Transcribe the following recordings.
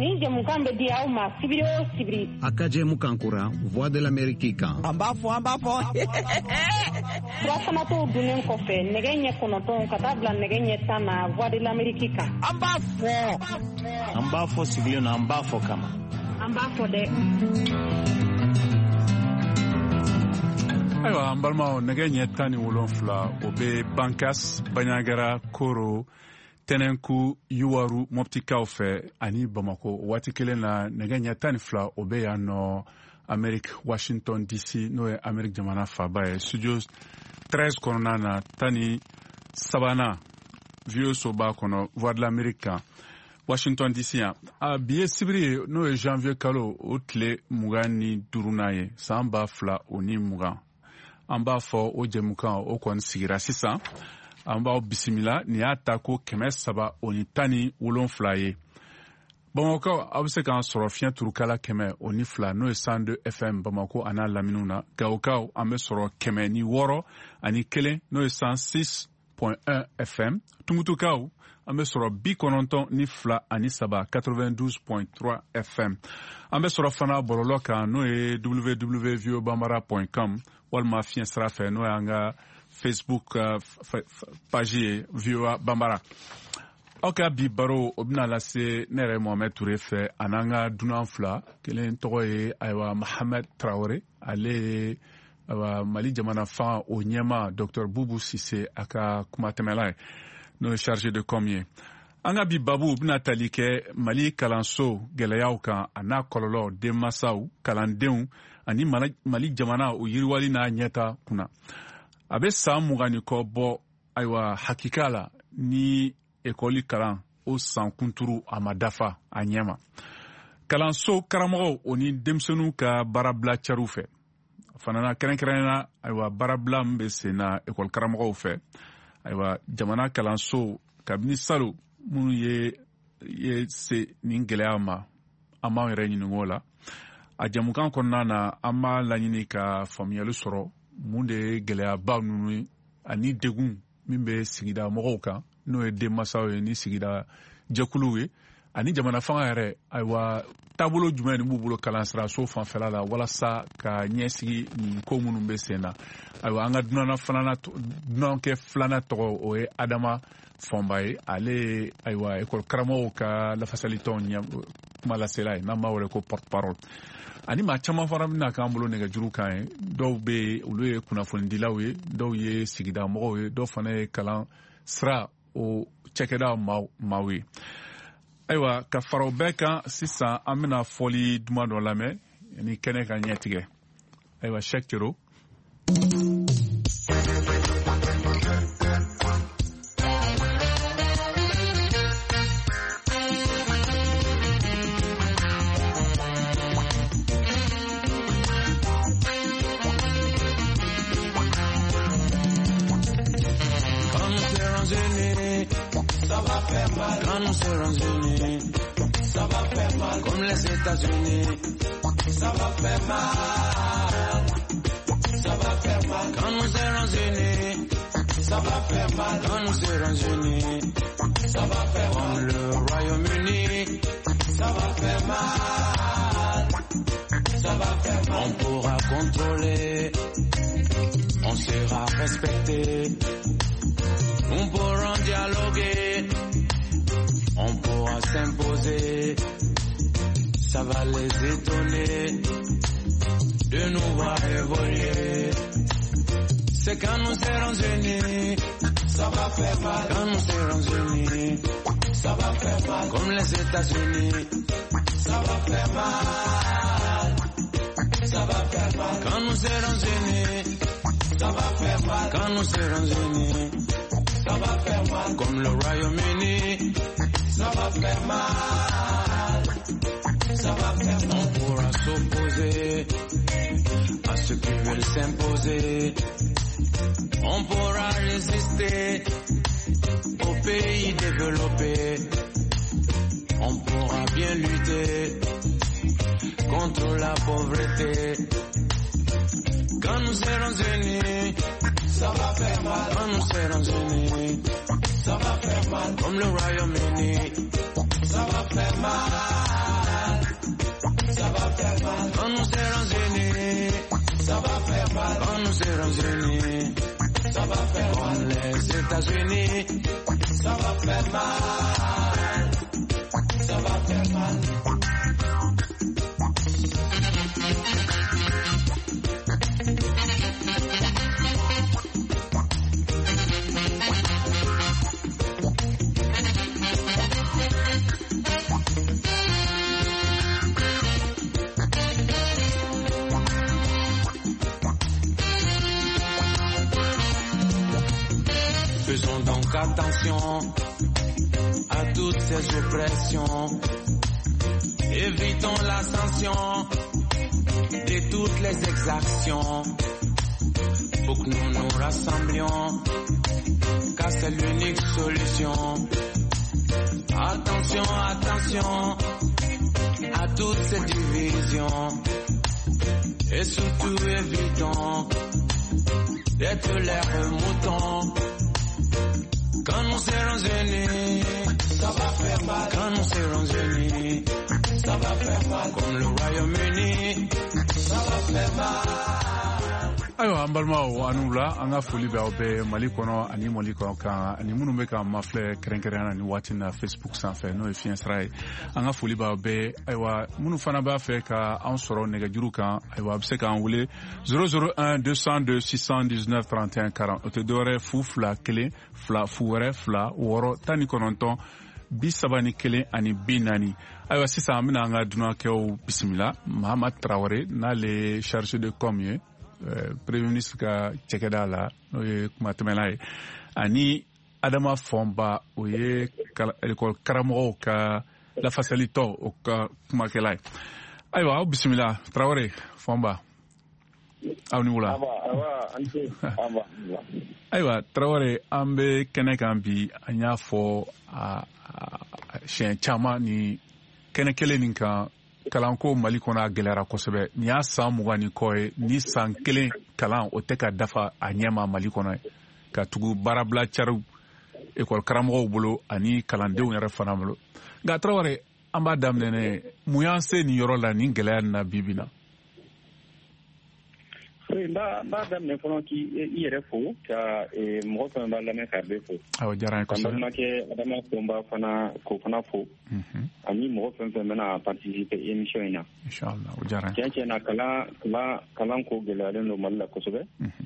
Ni jamukan be di aw ma sibiri o sibiri. Akaje mukankura Voix de l'Amérique kan. Amba fo. Surafana to dunen kɔfɛ nɛgɛ ɲɛ 9 ka taa bila nɛgɛ ɲɛ 10 na Voix de l'Amérique kan. Amba fo. An b'a fɔ sigilen na an b'a fɔ kama. An b'a fɔ dɛ. Ayiwa an balimaw nɛgɛ ɲɛ 17 o bɛ Bankas, Banɲagara, Koro, Tɛnɛnku, Yuwaru, Moptikaw fɛ ani Bamako. Waati kelen na nɛgɛ ɲɛ 12 o bɛ yan nɔ Amérique, Washington DC n'o ye Amérique jamana faba ye. Studio 13 kɔnɔna na 13 Vieux Soba kɔnɔ Voix de l'Amérique kan. Washington DC yan. Bi ye sibiri ye n'o ye janvier kalo o tile 25 ye san 2020. An b'a fɔ o jɛmukan o kɔni sigira sisan. An b'aw bisimila nin y'a ta ko 317 ye. Bamako aw bɛ se k'an sɔrɔ fiɲɛ turukala 102 n'o ye 102 FM Bamako a n'a laminiw na. Gawokaw an bɛ sɔrɔ 106.1 n'o ye 106.1 FM. Tumutukaw an bɛ sɔrɔ 92.3 92.3 FM. An bɛ sɔrɔ fana bɔlɔlɔ kan n'o ye www.viobambara.com walima fiɲɛ sira fɛ n'o y'an ka Facebook page ye VOA Bambara. Aw ka bi baro o bɛna lase ne yɛrɛ Mohamed Ture fɛ a n'an ka dunan fila kelen tɔgɔ ye ayiwa Mohamed Traore ale ye Mali jamana fan o ɲɛma Dr Boubou Sise a ka kumatɛmɛla ye n'o ye chargé de com ye. An ka bi babu bɛna tali kɛ Mali kalanso gɛlɛyaw kan a n'a kɔlɔlɔ denmansaw kalandenw ani Mali jamana o yiriwali n'a ɲɛta kunna. A bɛ san 20 kɔ bɔ ayiwa hakika la ni ekɔli kalan o san kunturu a ma dafa a ɲɛma. Kalanso karamɔgɔw o ni denmisɛnninw ka baarabila cariw fɛ. Fana kɛrɛnkɛrɛnnena ayiwa baarabila min bɛ sen na ekɔli karamɔgɔw fɛ. Ayiwa jamana kalanso kabini salo minnu ye se nin gɛlɛya ma an b'an yɛrɛ ɲininka o la. A jamukan kɔnɔna na an b'a laɲini ka faamuyali sɔrɔ mun de ye gɛlɛyaba ninnu ani degun min bɛ sigida mɔgɔw kan n'o ye denmansaw ye ni sigida jɛkuluw ye ani jamana fanga yɛrɛ ayiwa taabolo jumɛn de b'u bolo kalansiraso fanfɛla la walasa ka ɲɛsigi nin ko minnu bɛ sen na. Ayiwa an ka dunankɛ filanan tɔgɔ o ye Adama Fɔnba ye ale ye ayiwa ekɔli karamɔgɔw ka lafasalitɔn kuma lasela ye n'an b'a wele ko porte parole. Ani maa caman fana bɛna k'an bolo nɛgɛjuru kan ye dɔw bɛ yen olu ye kunnafonidilaw ye dɔw ye sigida mɔgɔw ye dɔw fana ye kalan sira o cɛkɛda maaw ye. Ayiwa ka fara o bɛɛ kan sisan an bɛna fɔli duman dɔ lamɛn ni kɛnɛ ka ɲɛtigɛ. Ayiwa Cheikh Thioro. Quand nous serons unis, ça va faire mal. Comme les États-Unis, ça va faire mal. Ça va faire mal. Quand nous serons unis, ça va faire mal. Quand nous serons unis, ça va faire mal. Comme le Royaume-Uni, ça va faire mal. Ça va faire mal. On pourra contrôler, on sera respecté. On pourra dialoguer, on pourra s'imposer. Ça va les étonner de nous voir évoluer. C'est quand nous serons unis, ça va faire mal. Quand nous serons unis, ça va faire mal. Comme les États-Unis, ça va faire mal. Ça va faire mal. Quand nous serons unis, ça va faire mal. Quand nous serons unis, ça va faire mal. Comme le Royaume-Uni, ça va faire mal. Ça va faire mal. On pourra s'opposer à ceux qui veulent s'imposer. On pourra résister aux pays développés. On pourra bien lutter contre la pauvreté. Quand nous serons unis, ça va faire mal. Quand nous serons unis, ça va faire mal. Comme le Royaume-Uni, ça va faire mal. États-Unis, ça va faire mal. Ça va faire mal. Faisons donc attention à toutes ces oppressions. Évitons la sanction de toutes les exactions. Faut que nous nous rassemblions, car c'est l'unique solution. Attention, attention à toutes ces divisions. Et surtout évitons d'être l'air mouton. Quand nous serons unis, ça va faire mal. Quand nous serons unis, ça va faire mal. Comme le Royaume-Uni, ça va faire mal. Ayo ambalma anula anga foli ba obe Mali kono ani Mali kono kan ani munu be kan mafle krenkerana ni wati na Facebook sanfɛ no e fiɛn srai anga foli ba obe aywa munu fana ba fɛ ka an sɔrɔ nɛgɛjuru kan aywa be se kan wele 001 202 619 31 40 o te dɔwɛrɛ fu fila kelen fila fu wɛrɛ fila wɔɔrɔ tan ni kɔnɔntɔn bi saba ni kelen ani bi naani aywa sisan an bɛna an ka dunakɛw bisimila Mahamad Traoré n'ale chargé de com ye Premier ministre ka cɛkɛda la n'o ye kuma tɛmɛla ye ani Adama Fɔnba o ye école karamɔgɔw ka lafasalitɔ o ka kumakɛla ye ayiwa aw bisimila Traoré Fɔnba aw ni wula ayiwa Traoré an bɛ kɛnɛ kan bi an y'a fɔ siɲɛ caman ni kɛnɛ kelen nin kan kalanko Mali kɔnɔ a gɛlɛyara kosɛbɛ ni y'a san 20 ni kɔ ye ni san kelen kalan o tɛ ka dafa a ɲɛma Mali kɔnɔ ye ka tugu baarabila cariw école karamɔgɔw bolo ani kalandenw yɛrɛ fana bolo nka Traoré an b'a daminɛ mun y'an se nin yɔrɔ la nin gɛlɛya nin na bi na n b'a daminɛ fɔlɔ k'i yɛrɛ fo ka mɔgɔ fana b'a lamɛn k'a bɛɛ fo awɔ diyara n ye kosɛbɛ ka balimakɛ Adama Fɔnba k'o fana fo ani mɔgɔ fɛn fɛn bɛna participer émission in na inchallah o diyara n ye tiɲɛ na kalan ko gɛlɛyalen don Mali la kosɛbɛ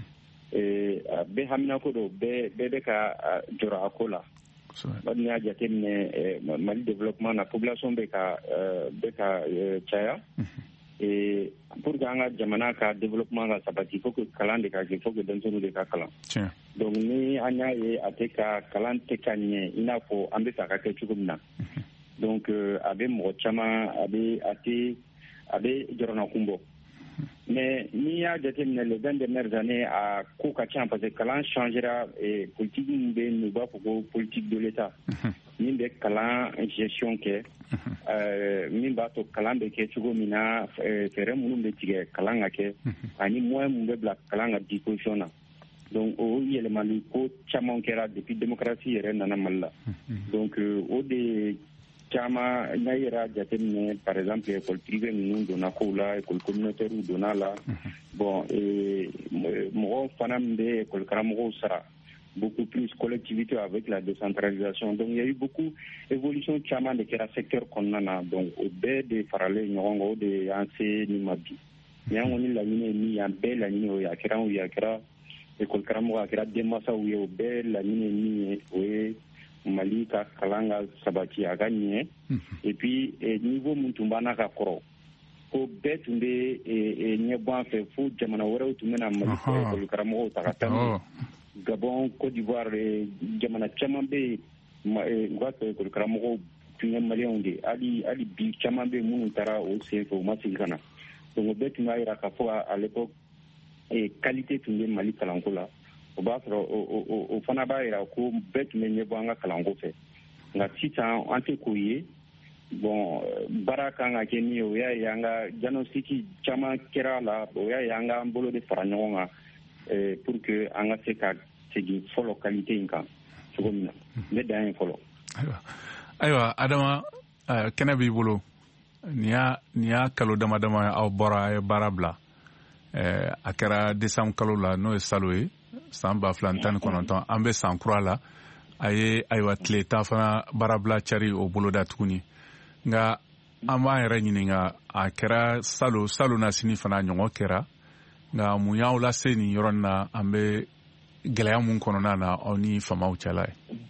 bɛɛ hamina ko don bɛɛ bɛ ka jɔrɔ a ko la n'i y'a jateminɛ Mali développement na population bɛ ka caya pour que an ka jamana ka développement ka sabati faut que kalan de ka kɛ faut que denmisɛnninw de ka kalan donc ni an y'a ye a tɛ ka kalan tɛ ka ɲɛ i n'a fɔ an bɛ fɛ a ka kɛ cogo min na donc a bɛ mɔgɔ caman a bɛ jɔrɔnakun bɔ mais n'i y'a jateminɛ les 20 dernières années a ko ka ca parce que kalan changera politique min bɛ yen u b'a fɔ ko politique de l'État min bɛ kalan gestion kɛ min b'a to kalan bɛ kɛ cogo min na fɛɛrɛ minnu bɛ tigɛ kalan ka kɛ ani moyen min bɛ bila kalan ka disposition na donc o yɛlɛmali ko caman kɛra depuis démocratie yɛrɛ nana Mali la donc o de caman n'a yɛrɛ jateminɛ par exemple école privée ninnu donna kow la école communautaire donna la bon mɔgɔ fana min bɛ école karamɔgɔw sara beaucoup plus collectivité avec la décentralisation donc il y a eu beaucoup évolution caman de kɛra secteur kɔnɔna na donc o bɛɛ de faralen ɲɔgɔn kan o de y'an se nin ma bi ni an kɔni laɲini ye min ye an bɛɛ laɲini o ye a kɛra anw ye a kɛra école karamɔgɔ a kɛra denmansaw ye o bɛɛ laɲini ye min ye o ye Mali ka kalan ka sabati a ka ɲɛ et puis niveau min tun b'an na ka kɔrɔ ko bɛɛ tun bɛ ɲɛ bɔ an fɛ fo jamana wɛrɛw tun bɛna Mali école karamɔgɔw ta ka taa Gabon, Côte d'Ivoire, jamana caman bɛ yen u ka école karamɔgɔw tun ye maliyɛnw de hali bi caman bɛ yen minnu taara o senfɛ u ma segin ka na donc o bɛɛ tun b'a jira k'a fɔ à l'époque qualité tun bɛ Mali kalanko la o b'a sɔrɔ o fana b'a jira ko bɛɛ tun bɛ ɲɛbɔ an ka kalanko fɛ nka sisan an tɛ k'o ye bon baara kan ka kɛ min ye o y'a ye an ka diagnostic caman kɛra a la o y'a ye an k'an bolo de fara ɲɔgɔn kan pour que an ka se ka segin fɔlɔ qualité in kan cogo min na ne dan ye fɔlɔ. ayiwa Adama kɛnɛ b'i bolo nin y'a kalo dama dama aw bɔra a ye baara bila a kɛra décembre kalo la n'o ye salo ye san 2019 an bɛ san kura la a ye ayiwa tile 10 fana baarabila cari o boloda tuguni nka an b'an yɛrɛ ɲininka a kɛra salon na sini fana ɲɔgɔn kɛra nka mun y'aw lase nin yɔrɔ in na an bɛ gɛlɛya mun kɔnɔna na aw ni famaw cɛla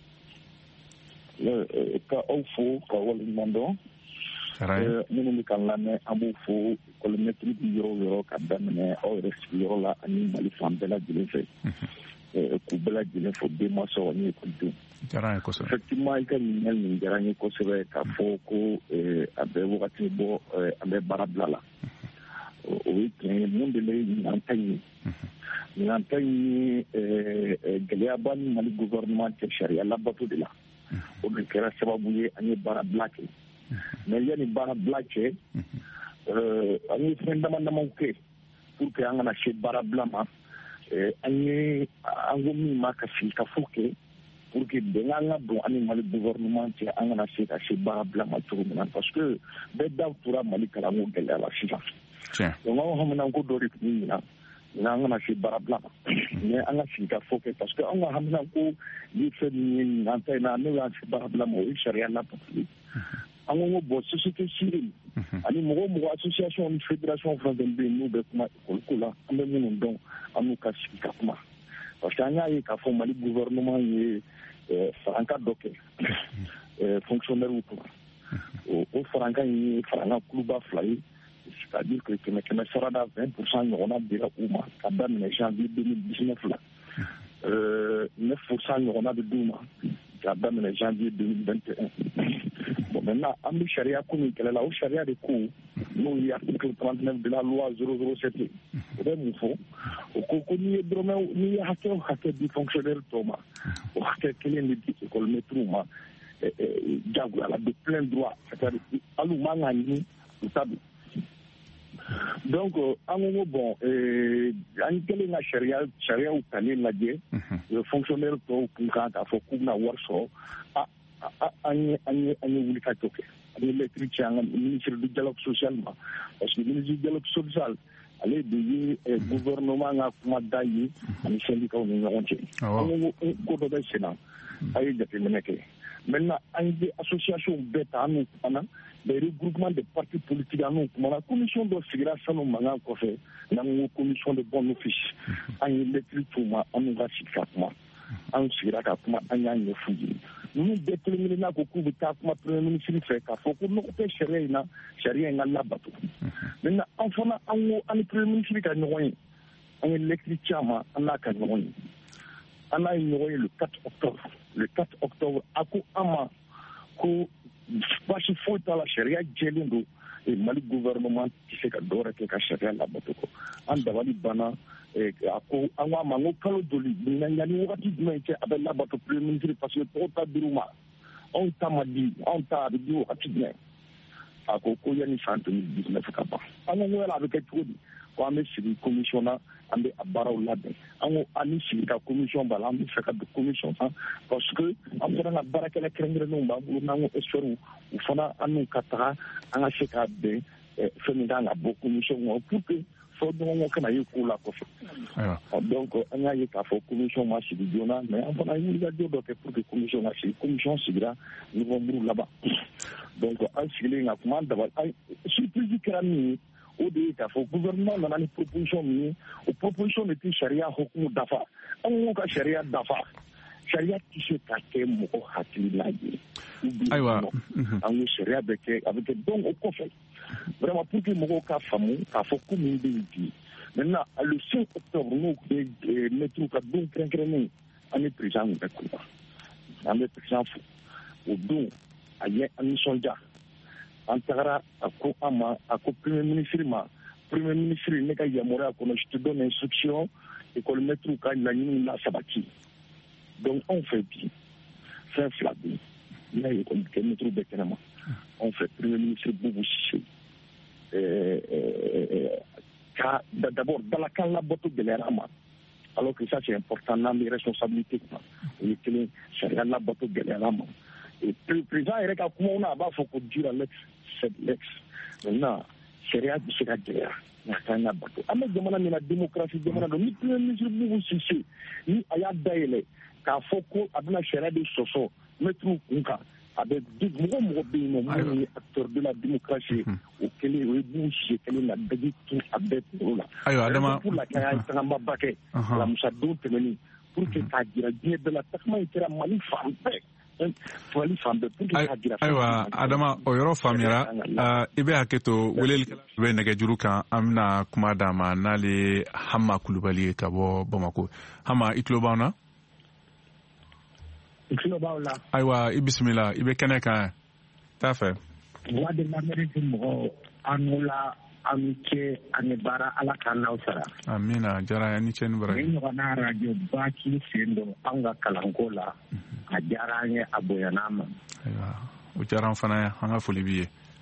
ye. Ka aw fo ka waleɲuman dɔn minnu bɛ kan lamɛn an b'u fo école-maître bi yɔrɔ o yɔrɔ ka daminɛ aw yɛrɛ sigiyɔrɔ la ani Mali fan bɛɛ lajɛlen fɛ k'u bɛɛ lajɛlen fo denmansaw ani écoledenw. Effectivement i ka ɲininkali nin diyara n ye kosɛbɛ k'a fɔ ko a bɛ wagati bɔ an bɛ baara bila la o ye tiɲɛ ye mun de bɛ ɲinan ta in ye ɲinan ta in ye gɛlɛyaba ni Mali gouvernement cɛ sariya labato de la o de kɛra sababu ye an ye baara bila kɛ mais yanni baara bila cɛ an ye fɛn dama-damaw kɛ pour que an kana se baara bila ma an ko min ma ka sigi ka fo kɛ pour que bɛnkan ka don ani Mali gouvernement cɛ an kana se ka se baara bila ma cogo min na parce que bɛɛ da tora Mali kalanko gɛlɛya la sisan donc anw haminanko dɔ de tun ɲinan an kana se baara bila ma mais an ka sigi ka fo kɛ parce que an ka haminanko ye fɛn min ye ɲinan ta in na n'o y'an se baara bila ma o ye sariya labatoli an ko bon société civile ani mɔgɔ association ni fédération fɛn fɛn bɛ yen n'u bɛ kuma école ko la an bɛ minnu dɔn an n'u ka sigi ka kuma parce que an y'a ye k'a fɔ Mali gouvernement ye faranka dɔ kɛ fonctionnaire kuma o faranka in ye faranka kuluba 2 ye c'est-à-dire que 100 sarada 20% ɲɔgɔnna dira u ma ka daminɛ janvier 2019 la 9% ɲɔgɔnna bɛ d'u ma ka daminɛ janvier 2021 bon maintenant an bɛ sariya ko min kɛlɛ la o sariya de ko n'o ye article 39 de la loi 007 o bɛ mun fɔ o ko n'i ye hakɛ o hakɛ di fonctionnaire tɔw ma o hakɛ kelen de di école-maître ma jagoya la de plein droit c'est-à-dire hali u man ka ɲini u ta don donc an ko bon an kɛlen ka sariyaw tali lajɛ fonctionnaire tɔw kun kan k'a fɔ k'u bɛna wari sɔrɔ an ye wuli ka jɔ kɛ an ye lettre ci an ka ministre du dialogue social ma parce que ministre du dialogue social ale de ye gouvernement ka kuma da ye ani syndicats ni ɲɔgɔn cɛ an ko dɔ bɛ sen na a ye jateminɛ kɛ maintenant an ye association bɛɛ ta an n'u kumana les regroupements de partis politiques an n'u kumana commission dɔ sigira sanu mankan kɔfɛ n'an ko commission de bon office an ye lettre t'u ma an n'u ka sigi ka kuma an sigira ka kuma an y'a ɲɛf'u ye ninnu bɛɛ kelen-kelenna ko k'u bɛ taa kuma premier ministre fɛ k'a fɔ ko nɔgɔ tɛ sariya in na sariya in ka labato maintenant an fana an ko an ni premier ministre ka ɲɔgɔn ye an ye lettre ci a ma an n'a ka ɲɔgɔn ye an n'a ye ɲɔgɔn ye le 4 octobre a ko an ma ko baasi foyi t'a la sariya jɛlen don Mali gouvernement tɛ se ka dɔwɛrɛ kɛ ka sariya labato kɔ an dabali banna a ko an k'a ma n ko kalo joli yanni wagati jumɛn cɛ a bɛ labato premier ministre parce que tɔgɔ ta dir'u ma anw ta ma di anw ta a bɛ di wagati jumɛn a ko yanni san 2019 ka ban an ko yala a bɛ kɛ cogo di ko an bɛ sigi commission na an bɛ a baaraw labɛn an ko an ni sigi ka commission b'a la an bɛ fɛ ka don commission kan parce que an fana ka baarakɛla kɛrɛnkɛrɛnnenw b'an bolo n'an ko experts u fana an n'u ka taga an ka se ka bɛn fɛn min kan ka bɔ commission kɔnɔ pour que fɔ ɲɔgɔn kana ye ko la kɔfɛ donc an y'a ye k'a fɔ commission ma sigi joona mais an fana ye wulikajɔ dɔ kɛ pour que commission ka sigi commission sigira novembre laban donc an sigilen ka kuma dabali surprise kɛra min ye o de ye k'a fɔ gouvernement nana ni proposition min ye o proposition de tɛ sariya hukumu dafa an ko ka sariya dafa sariya tɛ se ka kɛ mɔgɔ hakilila ye ayiwa an ko sariya bɛ kɛ a bɛ kɛ donc o kɔfɛ vraiment pour que mɔgɔw ka faamu k'a fɔ ko min bɛ yen bi maintenant le 5 octobre n'o tun ye mɛtiriw ka don kɛrɛnkɛrɛnnen an ye président kun bɛ kuliba an bɛ président fo o don a ye an nisɔndiya an tagara a ko an ma a ko premier ministre ma premier ministre ne ka yamaruya kɔnɔ je te donne instruction école maître ka laɲiniw la sabati donc anw fɛ bi fɛn fila bɛ yen n'a ye école maître bɛɛ kɛnɛma anw fɛ premier ministre Boubou Cissé ka d'abord dalakan labato gɛlɛyara ma alors que ça c'est important n'an bɛ responsabilité kunna o ye kelen sariya labato gɛlɛyara ma et président yɛrɛ ka kumaw na a b'a fɔ ko dura lex sed lex maintenant sariya bɛ se ka gɛlɛya na bato an bɛ jamana min na démocratie jamana don ni premier ministre Boubou Cissé ni a y'a dayɛlɛ k'a fɔ ko a bɛna sariya de sɔsɔ mɛtiriw kun kan a bɛ mɔgɔ bɛ yen nɔ minnu ye acteur de la démocratie o kelen o ye Boubou Cissé kelen na bɛɛ tun a bɛɛ kungolo la ayiwa Adama pour la kaya tagama kɛ alamisa don tɛmɛni pour que k'a jira diɲɛ bɛɛ la takuma in kɛra Mali fan bɛɛ ayiwa Adama o yɔrɔ faamuyara i bɛ hakɛ to weleli bɛ nɛgɛjuru kan an bɛna kuma d'a ma n'ale Hama Kulubali ye ka bɔ Bamako. Hama i tulo b'an na? I tulo b'aw la. Ayiwa i bisimila i bɛ kɛnɛ kan t'a fɛ. Voix de l'Amérique mɔgɔ an la an ni ce ani baara Ala k'an n'aw sara. Amina diyara an ni ce ni baraji. Ni ɲɔgɔnna radio ba k'i sen don an ka kalanko la a diyara an ye a bonyana ma. Ayiwa o diyara an fana ye an ka foli b'i ye.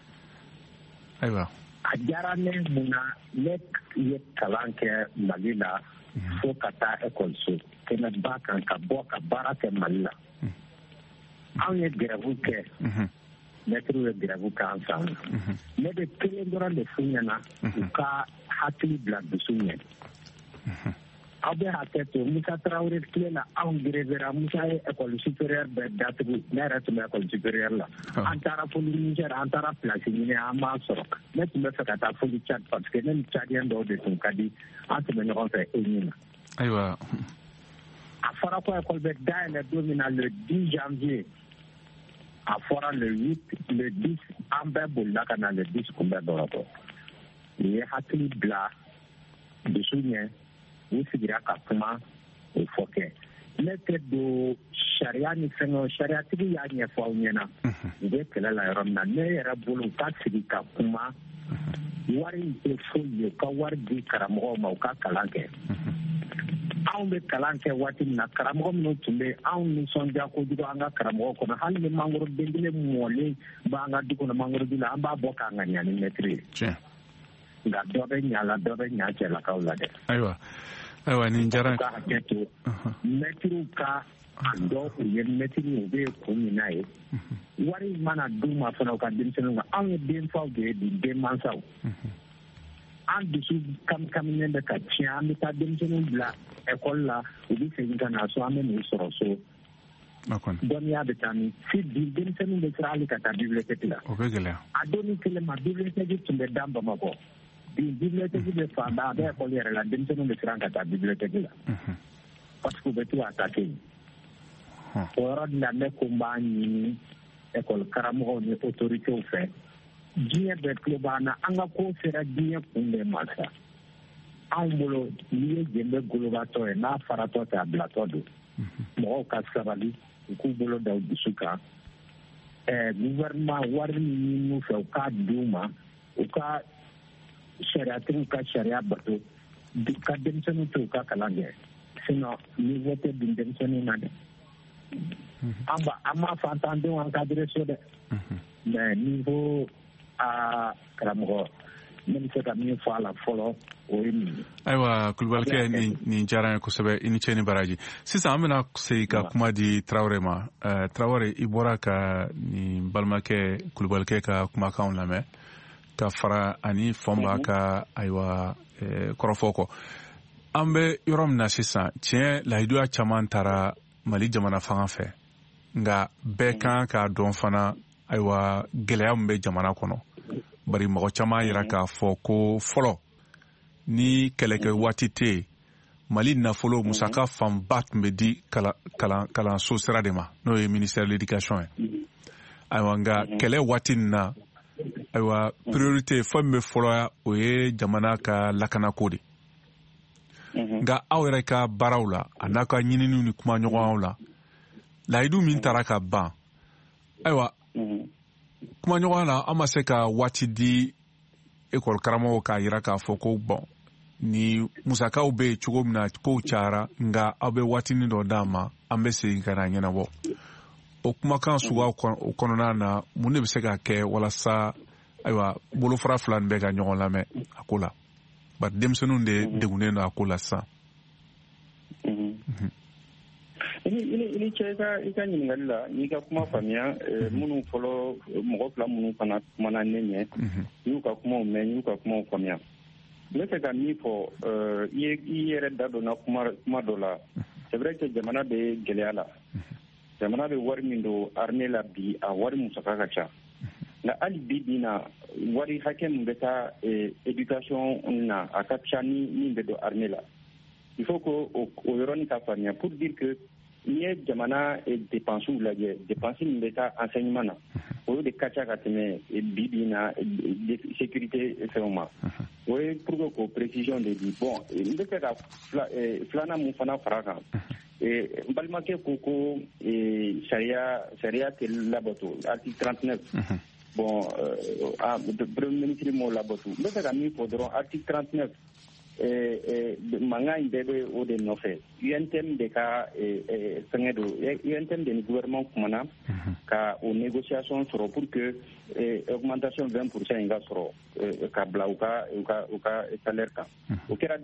Ayiwa. A diyara ne mun na ne ye kalan kɛ Mali la fo ka taa ekɔliso kɛnɛba kan ka bɔ ka baara kɛ Mali la. Anw ye grève kɛ. Mɛtiriw ye grève kɛ an fɛ yan. Ne bɛ kelen dɔrɔn de f'u ɲɛna u ka hakili bila dusu ɲɛ. Aw bɛ hakɛ to Musa Tarawele tile la anw grèvera Musa ye école supérieure bɛɛ datugu ne yɛrɛ tun bɛ école supérieure la. An taara foli Niger an taara place ɲini an m'a sɔrɔ. Ne tun bɛ fɛ ka taa foli Tchad parce que ne ni Tchadien dɔw de tun ka di an tun bɛ ɲɔgɔn fɛ ENI na. Ayiwa. A fɔra ko école bɛ dayɛlɛ don min na le 10 janvier. A fɔra le 8, le 10 an bɛɛ bolila ka na le 10 kun bɛ Bamakɔ. U ye hakili bila dusu ɲɛ u sigira ka kuma o fɔ kɛ. Ne tɛ don sariya ni fɛngɛ sariyatigi y'a ɲɛfɔ aw ɲɛna u bɛ kɛlɛ la yɔrɔ min na ne yɛrɛ bolo u ka sigi ka kuma wari in tɛ foyi ye u ka wari di karamɔgɔw ma u ka kalan kɛ. Anw bɛ kalan kɛ waati min na karamɔgɔ minnu tun bɛ anw nisɔndiya kojugu an ka karamɔgɔ kɔnɔ hali ni mangoro den kelen mɔlen b'an ka du kɔnɔ mangoroju la an b'a bɔ k'an ka ɲa ni mɛtiri ye. Nka dɔ bɛ ɲa la dɔ bɛ ɲa cɛlakaw la dɛ. Ayiwa nin diyara. Ka hakɛ to mɛtiriw ka a dɔn u ye mɛtiri u bɛ kun min na ye wari mana d'u ma fana u ka denmisɛnninw kan anw ye denfaw de ye bi denmansaw. An dusu kaminen bɛ ka tiɲɛ an bɛ taa denmisɛnninw bila école la u bɛ segin ka na so an bɛ n'u sɔrɔ so. Dɔnniya bɛ taa min si bi denmisɛnninw bɛ siran hali ka taa bibliothèque la. O bɛ gɛlɛya. A donni kelen ma bibliothèque tun bɛ dan Bamakɔ. Bi bibliothèque bɛ fan bɛɛ a bɛ école yɛrɛ la denmisɛnninw bɛ siran ka taa bibliothèque la. Parce que u bɛ to attaquer yen. O yɔrɔ de la ne ko n b'a ɲini école karamɔgɔw ni autorités fɛ. Diɲɛ bɛɛ tulo b'an na an ka ko sera diɲɛ kun bɛɛ ma sa. Anw bolo n'i ye jɛnbɛ golobatɔ ye n'a faratɔ tɛ a bilatɔ don. Mɔgɔw ka sabali u k'u bolo da u dusu kan. Gouvernement wari min ɲini fɛ u k'a d'u ma u ka sariyatigiw ka sariya bato ka denmisɛnninw to u ka kalan kɛ. Sinon niveau tɛ bin denmisɛnninw na dɛ. An m'a fɔ an t'an denw encadrer so dɛ. Mais niveau karamɔgɔ ne bɛ se ka min fɔ a la fɔlɔ o ye nin ye. Ayiwa Kulubalikɛ nin diyara n ye kosɛbɛ i ni ce ni baraji. Sisan an bɛna segin ka kuma di Tarawele ma. Tarawele i bɔra ka nin balimakɛ Kulubalikɛ ka kumakanw lamɛn ka fara ani Fɔnba ka ayiwa kɔrɔfɔ kɔ. An bɛ yɔrɔ min na sisan tiɲɛ lahiduya caman taara Mali jamana fanga fɛ nka bɛɛ kan k'a dɔn fana ayiwa gɛlɛya min bɛ jamana kɔnɔ bari mɔgɔ caman yira k'a fɔ ko fɔlɔ ni kɛlɛkɛ waati tɛ yen Mali nafolo musaka fanba tun bɛ di kalanso sira de ma n'o ye ministère de l'éducation ye ayiwa nka kɛlɛ waati nin na ayiwa priorité fɛn min bɛ fɔlɔ o ye jamana ka lakanako de nka aw yɛrɛ ka baaraw la a n'a ka ɲininiw ni kumaɲɔgɔnyaw la layidu min taara ka ban ayiwa kumaɲɔgɔnya la an ma se ka waati di école karamɔgɔw k'a yira k'a fɔ ko bɔn ni musakaw bɛ yen cogo min na kow cayara nka aw bɛ waatinin dɔ d'a ma an bɛ segin ka na ɲɛnabɔ o kumakan suguyaw o kɔnɔna na mun de bɛ se ka kɛ walasa ayiwa bolofara fila nin bɛ ka ɲɔgɔn lamɛn a ko la bari denmisɛnninw de degunnen don a ko la sisan. I ni cɛ i ka ɲininkali la n'i ka kuma faamuya minnu fɔlɔ mɔgɔ fila minnu fana kumana ne ɲɛ n y'u ka kumaw mɛn n y'u ka kumaw faamuya ne fɛ ka min fɔ i yɛrɛ da donna kuma dɔ la c'est vrai que jamana bɛ gɛlɛya la jamana bɛ wari min don armée la bi a wari musaka ka ca nka hali bi bi na wari hakɛ min bɛ taa éducation na a ka ca ni min bɛ don armée la il faut que o yɔrɔnin ka faamuya pour dire que n'i ye jamana dépenses lajɛ dépenses min bɛ taa enseignement na o de ka ca ka tɛmɛ bi bi na sécurité fɛnw ma o ye pour que k'o précision de di bon n bɛ fɛ ka filanan mun fana fara kan n balimakɛ ko sariya tɛ labato article 39 bon premier ministre m'o labato n bɛ fɛ ka min fɔ dɔrɔn article 39 mankan in bɛɛ bɛ o de nɔfɛ UNTM de ka fɛngɛ do UNTM de ni gouvernement kumana ka o négociation sɔrɔ pour que augmentation 20% in ka sɔrɔ ka bila u ka salaire kan o kɛra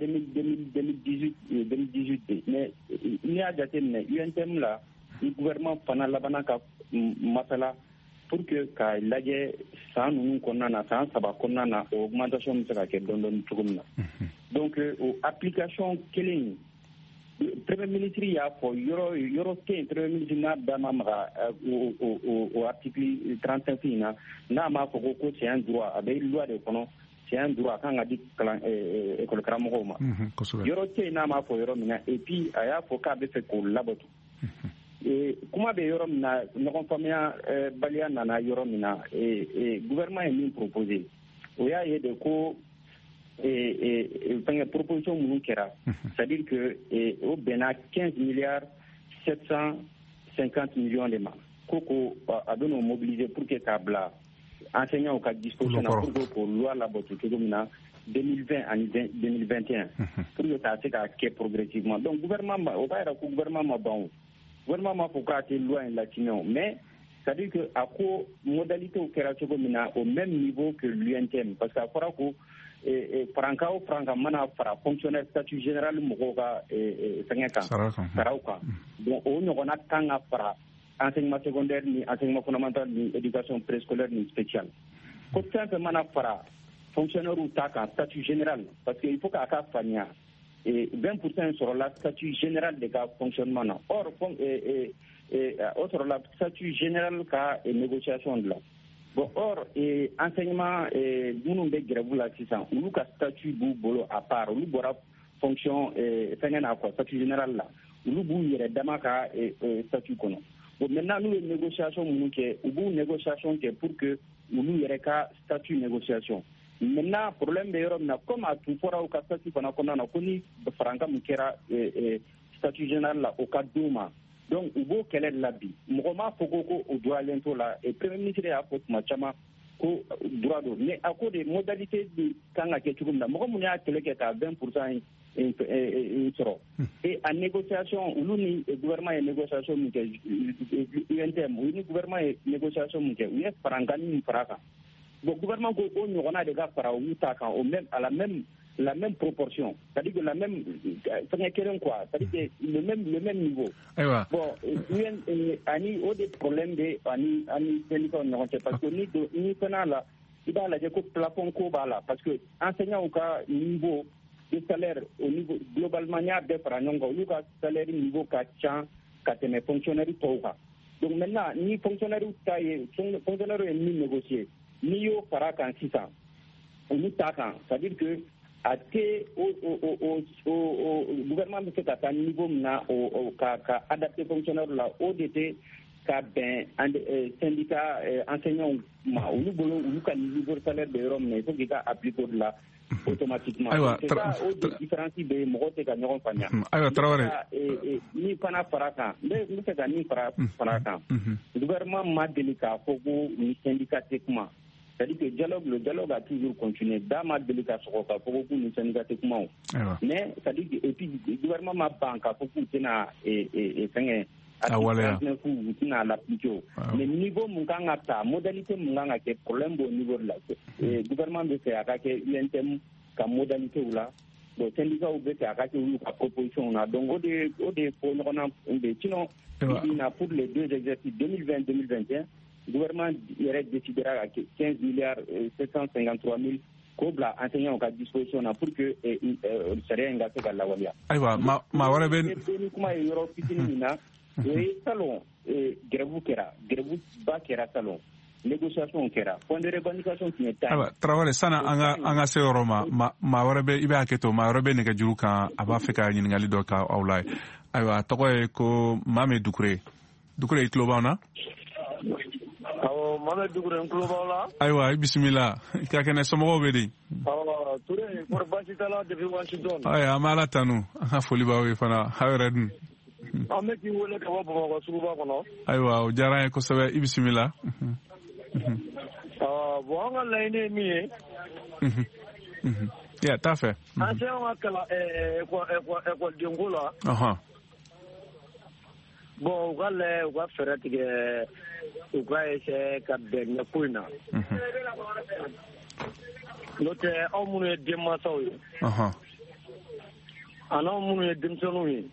2018 de mais n'i y'a jateminɛ UNTM la gouvernement fana labana ka masala pour que ka lajɛ san ninnu kɔnɔna na san 3 kɔnɔna na o augmentation bɛ se ka kɛ dɔɔni cogo min na donc o application kelen premier ministre y'a fɔ yɔrɔ tɛ yen premier ministre n'a da ma maga o article 35 in na n'a m'a fɔ ko c'est un droit a bɛ loi de kɔnɔ c'est un droit a kan ka di école karamɔgɔw ma yɔrɔ tɛ yen n'a m'a fɔ yɔrɔ min na et puis a y'a fɔ k'a bɛ fɛ k'o labato kuma bɛ yɔrɔ min na ɲɔgɔn faamuya baliya nana yɔrɔ min na gouvernement ye min proposé o y'a ye de ko proposition minnu kɛra c'est-à-dire que o bɛnna 15 milliards 750 millions de ma ko a bɛ n'o mobiliser pour que k'a bila enseignants ka disposition na pour que k'o loi labato cogo min na 2020 ani 2021 pour que k'a se ka kɛ progressivement donc gouvernement o b'a yira ko gouvernement ma ban o gouvernement ma fɔ k'a tɛ loi in latigɛ mais c'est-à-dire que a ko modalité kɛra cogo min na au même niveau que l'UNTM parce que a fɔra ko franka o franka mana fara fonctionnaire statut général mɔgɔw ka fɛngɛ kan saraw kan donc o ɲɔgɔnna kan ka fara enseignement secondaire ni enseignement fondamental ni éducation préscolaire ni spécial ko fɛn fɛn mana fara fonctionnaire ta kan statut général parce que il faut k'a ka faamuya 20% sɔrɔla statut général de ka fonctionnement na or o sɔrɔla statut général ka négociation de la bon or enseignement minnu bɛ grève la sisan olu ka statut b'u bolo à part olu bɔra fonction fɛngɛ na quoi statut général la olu b'u yɛrɛ dama ka statut kɔnɔ bon maintenant n'u ye négociation minnu kɛ u b'u négociation kɛ pour que olu yɛrɛ ka statut négociation maintenant problème bɛ yɔrɔ min na comme a tun fɔra u ka statut fana kɔnɔna na ko ni faranka min kɛra statut général la o ka d'u ma donc u b'o kɛlɛ de la bi mɔgɔ m'a fɔ ko o droitlen t'o la et premier ministre y'a fɔ tuma caman ko droit do mais a ko de modalité de kan ka kɛ cogo min na mɔgɔ minnu y'a kɛlɛ kɛ ka 20% sɔrɔ et a négociation olu ni gouvernement ye négociation min kɛ UNTM u ni gouvernement ye négociation min kɛ u ye farankani min fara kan bon gouvernement ko o ɲɔgɔnna de ka fara olu ta kan au même à la même proportion, c'est-à-dire que la même quoi, c'est-à-dire que le même niveau. Bon, ani o des problèmes de ani syndicat non parce que ni fana la il va la ko plafond ko bala parce que enseignant au cas niveau de salaire au niveau globalement il y a des francs au cas salaire niveau ka chan ka tene fonctionnaire toka. Donc maintenant ni fonctionnaire taille fonctionnaire est ni négocier ni yo fara kan 600 ni takan, c'est-à-dire que à au gouvernement de cet niveau na ka adapté fonctionnaire la ODT ka ben syndicat enseignant ma ou nous ka niveau salaire de Rome mais il faut qu'il applique là automatiquement c'est ça au différence de mogote ka ñogon fanya ni pana faraka mais nous ka ni faraka gouvernement ma délicat faut ni syndicatiquement. C'est-à-dire que le dialogue a toujours continué. Dans ma délicatesse, il faut beaucoup de syndicatiquement. Mais, c'est-à-dire que le gouvernement m'a banque, il faut que le niveau de modalité de problème au niveau de la le gouvernement veut faire l'UNTM comme modalité là. Le syndicat veut faire la proposition. Donc, au pour les deux exercices 2020-2021, le gouvernement décidera à 15 milliards 753 000 ko bila enseignant ka disposition na pour que sariya in ka se ka lawaleya. Ayiwa maa wɛrɛ bɛ ni kuma ye yɔrɔ fitinin min na o ye salon grève ba kɛra salon négociation kɛra fond de revendication tun ye ta. Tarawele sana an ka se yɔrɔ ma maa wɛrɛ bɛ i bɛ hakɛ to maa wɛrɛ bɛ nɛgɛjuru kan a b'a fɛ ka ɲininkali dɔ kɛ aw la. Ayiwa a tɔgɔ ye ko Mame Dukure i tulo b'an na. Awɔ Mame Dukure n tulo b'aw la. Ayiwa i bisimila i ka kɛnɛ somɔgɔw bɛ di. Awɔ Ture kɔri baasi t'a la depuis Washington. Ayiwa an b'a la tanu an ka foli b'aw ye fana aw yɛrɛ dun. An bɛ k'i wele ka bɔ Bamakɔ suguba kɔnɔ. Ayiwa o diyara an ye kosɛbɛ i bisimila. Bon an ka laɲini ye min ye. T'a fɛ. An se an ka ekɔlidenko la. Bon u ka lajɛ u ka fɛɛrɛ tigɛ u ka essayer ka bɛn nin ko in na. N'o tɛ aw minnu ye denmansaw ye. Ani aw minnu ye denmisɛnninw ye.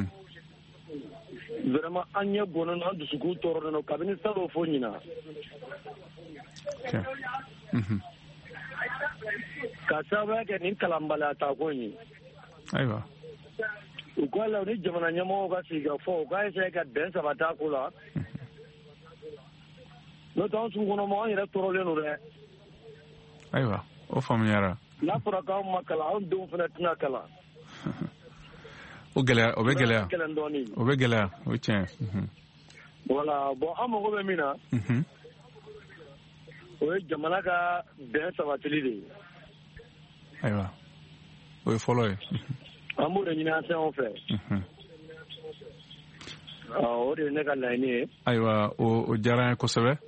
Vraiment an ɲɛ bɔnnen an dusukun tɔɔrɔlen don kabini salon fo ɲina. Ka sababuya kɛ nin kalanbaliya ta ko in ye. Ayiwa. U ka la ni jamana ɲɛmɔgɔw ka sigi ka fɔ u ka essayer ka bɛn sabati a ko la. N'o tɛ an sugukɔnɔmɔgɔw an yɛrɛ tɔɔrɔlen don dɛ. Ayiwa o faamuyara. N'a fɔra k'anw ma kalan anw denw fana tɛna kalan. O bɛ gɛlɛya o bɛ gɛlɛya o ye tiɲɛ. Voilà bon an mago bɛ min na. O ye jamana ka bɛn sabatili de ye. Ayiwa o ye fɔlɔ ye. An b'o de ɲini an fɛn o fɛ. O de ye ne ka laɲini ye. Ayiwa o diyara an ye kosɛbɛ.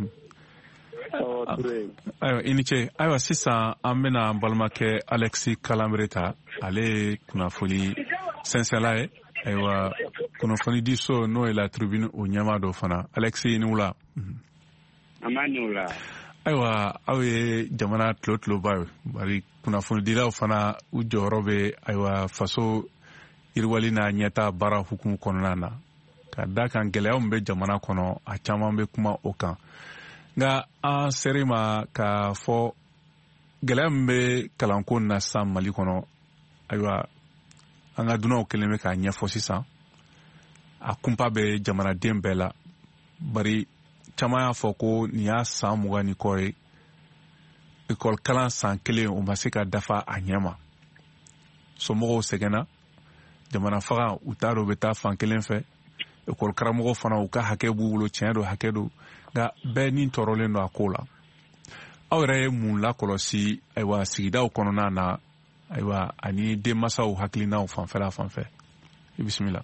Ayiwa i ni ce ayiwa sisan an bɛna an balimakɛ Alexis Kalanbere ta ale ye kunnafoni sɛnsɛnla ye ayiwa kunnafoni di so n'o ye la tribune o ɲɛmaa dɔ fana Alexis ni wula. An b'a ni wula. Ayiwa aw ye jamana tuloba ye bari kunnafonidilaw fana u jɔyɔrɔ bɛ ayiwa faso yiriwali n'a ɲɛta baara hukumu kɔnɔna na ka da kan gɛlɛyaw min bɛ jamana kɔnɔ a caman bɛ kuma o kan nka an seri ma k'a fɔ gɛlɛya min bɛ kalanko na sisan Mali kɔnɔ ayiwa an ka dunanw kelen bɛ k'a ɲɛfɔ sisan a kunpa bɛ jamanaden bɛɛ la bari caman y'a fɔ ko nin y'a san 20 ni kɔ ye école kalan san 1 o ma se ka dafa a ɲɛ ma somɔgɔw sɛgɛnna jamana faga u t'a dɔn u bɛ taa fan kelen fɛ école karamɔgɔ fana u ka hakɛ b'u bolo tiɲɛ don hakɛ don nka bɛɛ ni tɔɔrɔlen don a ko la aw yɛrɛ ye mun lakɔlɔsi ayiwa sigidaw kɔnɔna na ayiwa ani denmansaw hakilinaw fanfɛ i bisimila.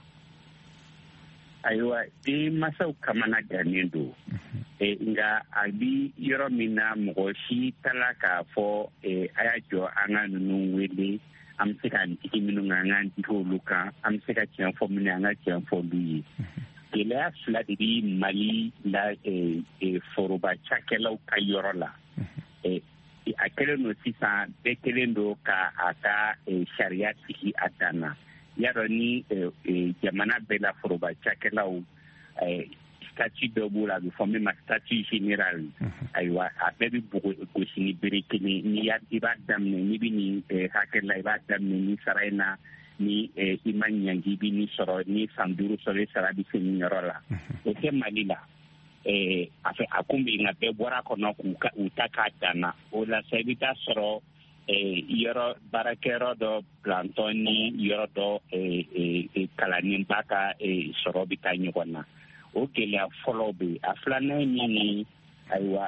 Ayiwa denmansaw kamana gannen don nka a bi yɔrɔ min na mɔgɔ si tala k'a fɔ a y'a jɔ an ka ninnu wele an bɛ se ka digi minnu kan an k'an digi olu kan an bɛ se ka tiɲɛ fɔ minnu an ka tiɲɛ fɔ olu ye gɛlɛya fila de bɛ Mali la foroba cakɛlaw ka yɔrɔ la a kɛlen don sisan bɛɛ kɛlen don ka a ka sariya sigi a dan na yadɔ ni jamana bɛɛ la foroba cakɛlaw statut dɔ b'o la a bɛ fɔ min ma statut général ayiwa a bɛɛ bɛ gosi ni bere kelen n'i b'a daminɛ n'i bɛ nin hakɛ la i b'a daminɛ ni sara in na ni i ma ɲangi i bɛ nin sɔrɔ ni san 5 sɔrɔ i sara bɛ se nin yɔrɔ la o tɛ Mali la a kun bɛ yen nka bɛɛ bɔra kɔnɔ k'u ta k'a dan na o la sa i bɛ taa sɔrɔ yɔrɔ baarakɛyɔrɔ dɔ plantɔ ni yɔrɔ dɔ kalannenba ka sɔrɔ bɛ taa ɲɔgɔn na o gɛlɛya fɔlɔ bɛ yen a filanan ye min ye ayiwa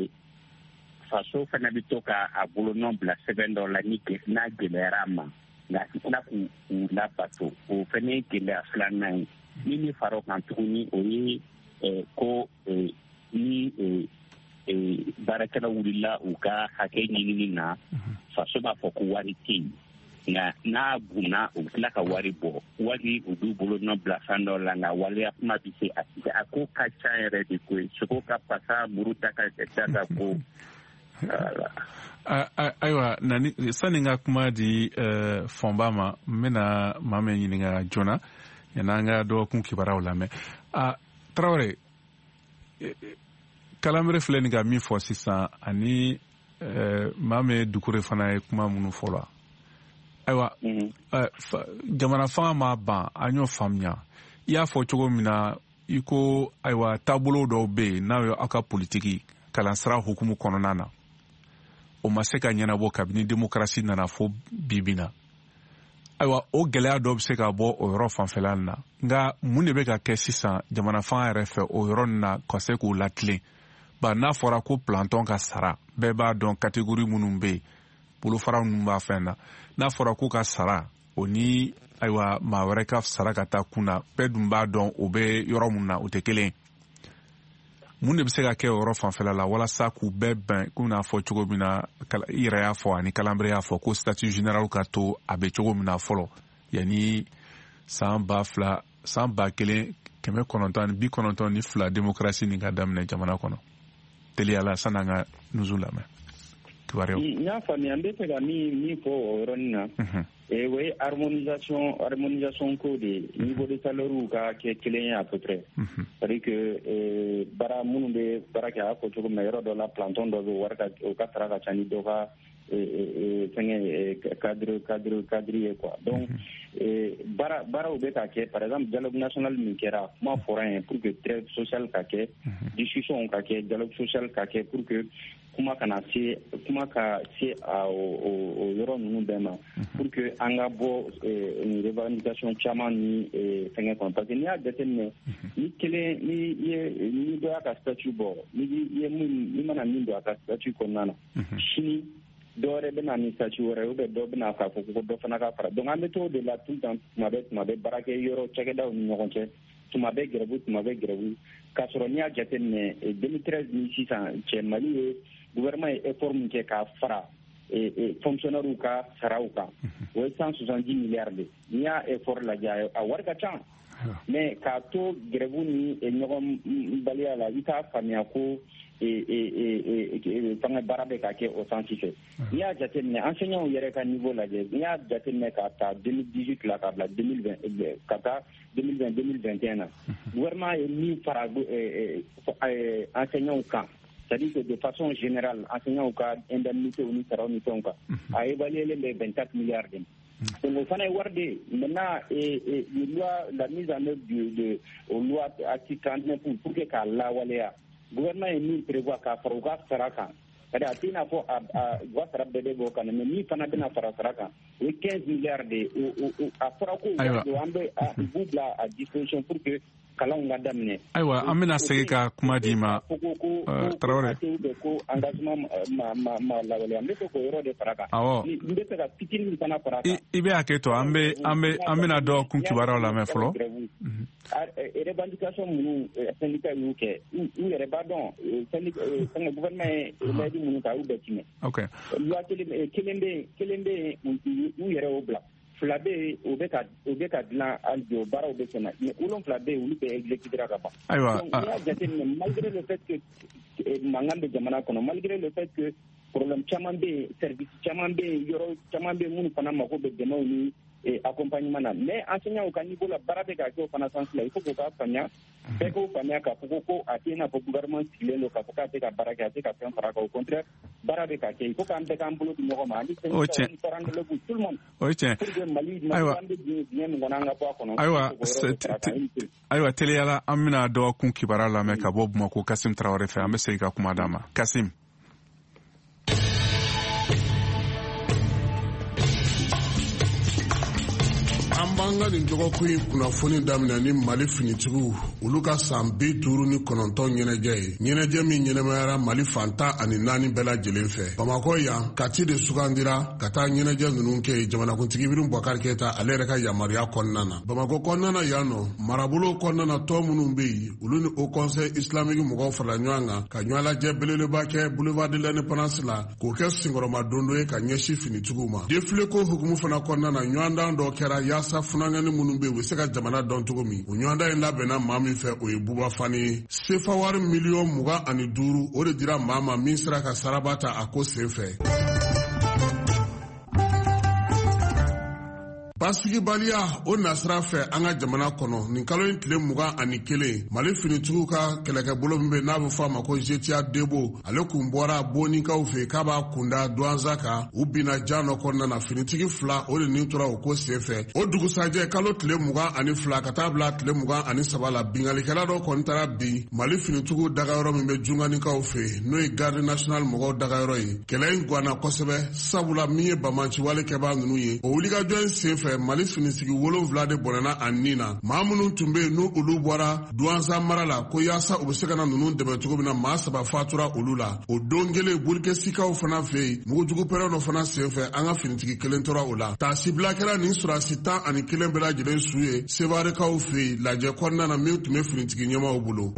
faso fana bɛ to ka a bolonɔ bila sɛbɛn dɔ la n'a gɛlɛyara a ma nka a tila k'u labato o fana ye gɛlɛya filanan ye min far'o kan tuguni o ye ko ni baarakɛla wulila u ka hakɛ ɲinini na faso b'a fɔ ko wari tɛ yen nka n'a bunna u bɛ tila ka wari bɔ wari u b'u bolo nɔ bila fɛn dɔ la nka waleya kuma bɛ se a ko ka ca yɛrɛ de koyi sogo ka pasa muru ta ka kɛ da ko. Ayiwa sani n ka kuma di fɔnba ma n bɛna maa min ɲininka joona yan'an ka dɔgɔkun kibaruyaw lamɛn Tarawele Kalanbere filɛ nin ka min fɔ sisan ani Mame Dukure fana ye kuma minnu fɔ la ayiwa jamana fanga ma ban an y'o faamuya I y'a fɔ cogo min na I ko ayiwa taabolo dɔw bɛ yen n'aw ye aw ka politiki kalansira hukumu kɔnɔna na o ma se ka ɲɛnabɔ kabini démocratie nana fo bibi na ayiwa o gɛlɛya dɔw bɛ se ka bɔ o yɔrɔ fanfɛla na nka mun de bɛ ka kɛ sisan jamana fanga yɛrɛ fɛ o yɔrɔ na ka se k'u latilen ba n'a fɔra ko planton ka sara bɛɛ b'a dɔn catégorie minnu bɛ yen bolofara minnu b'a fɛn na n'a fɔra ko ka sara o ni ayiwa maa wɛrɛ ka sara ka taa kun na bɛɛ dun b'a dɔn o bɛ yɔrɔ min na o tɛ kelen mun de bɛ se ka kɛ o yɔrɔ fanfɛla la walasa k'u bɛɛ bɛn k'u n'a fɔ cogo min na I yɛrɛ y'a fɔ ani kalanbere y'a fɔ ko statut général ka to a bɛ cogo min na fɔlɔ yanni san 1992 démocratie nin ka daminɛ jamana kɔnɔ teliyala san'an ka nuzu lamɛn kibaruyaw. N y'a faamuya n bɛ fɛ ka min fɔ o yɔrɔnin na o ye harmonisation ko de ye niveau de salaire ka kɛ kelen ye à peu près c'est-à-dire que baara minnu bɛ baara kɛ a y'a fɔ cogo min na yɔrɔ dɔ la planton dɔ bɛ wari o ka sara ka ca ni dɔ ka fɛngɛ cadre ye quoi donc baaraw bɛ ka kɛ par exemple dialogue national min kɛra kuma fɔra yen pour que trêve sociale ka kɛ discussion ka kɛ dialogue social ka kɛ pour que kuma ka se o yɔrɔ ninnu bɛɛ ma pour que an ka bɔ ni revendication caman ni fɛngɛ kɔnɔ parce que n'i y'a jateminɛ ni dɔ y'a ka statut bɔ ni mana min don a ka statut kɔnɔna na sini dɔ wɛrɛ bɛ na ni statut wɛrɛ ou bien dɔ bɛ na k'a fɔ ko dɔ fana ka fara donc an bɛ t'o de la tout le temps tuma bɛɛ baarakɛ yɔrɔ cakɛdaw ni ɲɔgɔn cɛ tuma bɛɛ gɛrɛbu k'a sɔrɔ n'i y'a jateminɛ 2013 ni sisan cɛ Mali ye gouvernement ye effort min kɛ k'a fara fonctionnaires ka saraw kan o ye 170 milliards de n'i y'a effort lajɛ a wari ka ca mais k'a to gɛrɛbu ni ɲɔgɔn baliya la I t'a faamuya ko fanga baara bɛ ka kɛ o sens fɛ n'i y'a jateminɛ enseignants yɛrɛ ka niveau lajɛ n'i y'a jateminɛ k'a ta 2018 la k'a bila 2020 ka taa 2021 na gouvernement ye min fara enseignants kan c'est-à-dire que de façon générale enseignants ka indemnité ni saraw ni fɛnw kan a évalué bɛ 24 milliards de donc o fana ye wari de maintenant la mise en œuvre de loi article 39 pour que k'a lawaleya gouvernement ye min prévoit k'a fara u ka sara kan c'est-à-dire a tɛ n'a fɔ u ka sara bɛɛ bɛ bɔ kan mais min fana bɛna fara sara kan o ye 15 milliards de a fɔra ko an bɛ b'u bila à disposition pour que kalanw ka daminɛ. Ayiwa an bɛna segin ka kuma di ma Tarawele. Ko engagement ma lawaleya n bɛ fɛ k'o yɔrɔ de fara kan. Awɔ. N bɛ fɛ ka fitinin fana fara kan. I bɛ hakɛ to an bɛna dɔ kun kibaruyaw lamɛn fɔlɔ. Revendication minnu syndicat y'u kɛ u yɛrɛ b'a dɔn fɛngɛ gouvernement ye layidu minnu ta u bɛɛ timɛ. Ok. Loi kelen bɛ yen u yɛrɛ y'o bila. Fila bɛ yen o bɛ ka dilan hali bi o baaraw bɛ senna mais 7 bɛ yen olu bɛɛ exécuter ka ban. Ayiwa. Donc n'i y'a jateminɛ malgré le fait que mankan bɛ jamana kɔnɔ malgré le fait que problème caman bɛ yen service caman bɛ yen yɔrɔ caman bɛ yen minnu fana mako bɛ dɛmɛw ni accompagnement na mais enseignants ka niveau la baara bɛ ka kɛ o fana sens la il faut que k'a faamuya bɛɛ k'o faamuya k'a fɔ ko a tɛ i n'a fɔ gouvernement sigilen don k'a fɔ k'a tɛ ka baara kɛ a tɛ ka fɛn fara kan au contraire baara bɛ ka kɛ il faut k'an bɛɛ k'an bolo di ɲɔgɔn ma ani syndicats ni parents d'élèves tout le monde. O ye tiɲɛ. Pour que Mali an bɛ diɲɛ min kɔnɔ an ka bɔ a kɔnɔ. Ayiwa teliyala an bɛna dɔgɔkun kibaruya lamɛn ka bɔ Bamakɔ Kasim Tarawele fɛ an bɛ segin ka kuma d'a ma Kasim. An b'an ka nin dɔgɔkun in kunnafoni daminɛ ni Mali finitigiw olu ka san 59 ɲɛnajɛ ye ɲɛnajɛ min ɲɛnɛmayara Mali fantan ani 4 bɛɛ lajɛlen fɛ Bamakɔ yan kati de sugandira ka taa ɲɛnajɛ ninnu kɛ jamanakuntigi Ibrahim Boubacar Keita ale yɛrɛ ka yamaruya kɔnɔna na Bamakɔ kɔnɔna na yan nɔ marabolo kɔnɔna na tɔn minnu bɛ yen olu ni Haut Conseil islamique mɔgɔw farala ɲɔgɔn kan ka ɲɔgɔn lajɛ belebeleba kɛ boulevard de l'Indépendance la k'o kɛ senkɔrɔma dondo ye ka ɲɛsin finitigiw ma défilé ko hukumu fana kɔnɔna na ɲɔgɔndan dɔ kɛra yaasa funangani minnu bɛ yen u bɛ se ka jamana dɔn cogo min o ɲɔgɔndan in labɛnna maa min fɛ o ye Buba Fani ye sefa wari miliyɔn 25 o de dira maa ma min sera ka saraba ta a ko sen fɛ. basigibaliya o nasira fɛ an ka jamana kɔnɔ nin kalo in tile 21 Mali finitigiw ka kɛlɛkɛbolo min bɛ n'a bɛ fɔ a ma ko Jetia Debo ale kun bɔra Bonikaw fɛ k'a b'a kunda Douanza kan u binna jan dɔ kɔnɔna na finitigi 2 o de nin tora o ko senfɛ o dugusajɛ kalo tile 22 ka taa bila tile 23 la bingalikɛla dɔ kɔni taara bi Mali finitigiw dagayɔrɔ min bɛ Junganikaw fɛ n'o ye Garde National mɔgɔw dagayɔrɔ ye kɛlɛ in guanna kosɛbɛ sabula min ye bamanciwale kɛbaa ninnu ye o wulikajɔ in senfɛ Mali finisigi 7 de bɔnɛna a nin na maa minnu tun bɛ n'u olu bɔra Douanza mara la ko yaasa u bɛ se ka na ninnu dɛmɛ cogo min na maa 3 fatura olu la o don kelen Burukesikaw fana fɛ yen mugujugu pɛrɛn dɔ fana senfɛ an ka finitigi kelen tora o la taasibila kɛra nin surasi 11 bɛɛ lajɛlen su ye Sevarekaw fɛ yen lajɛ kɔnɔna na min tun bɛ finitigi ɲɛmaaw bolo.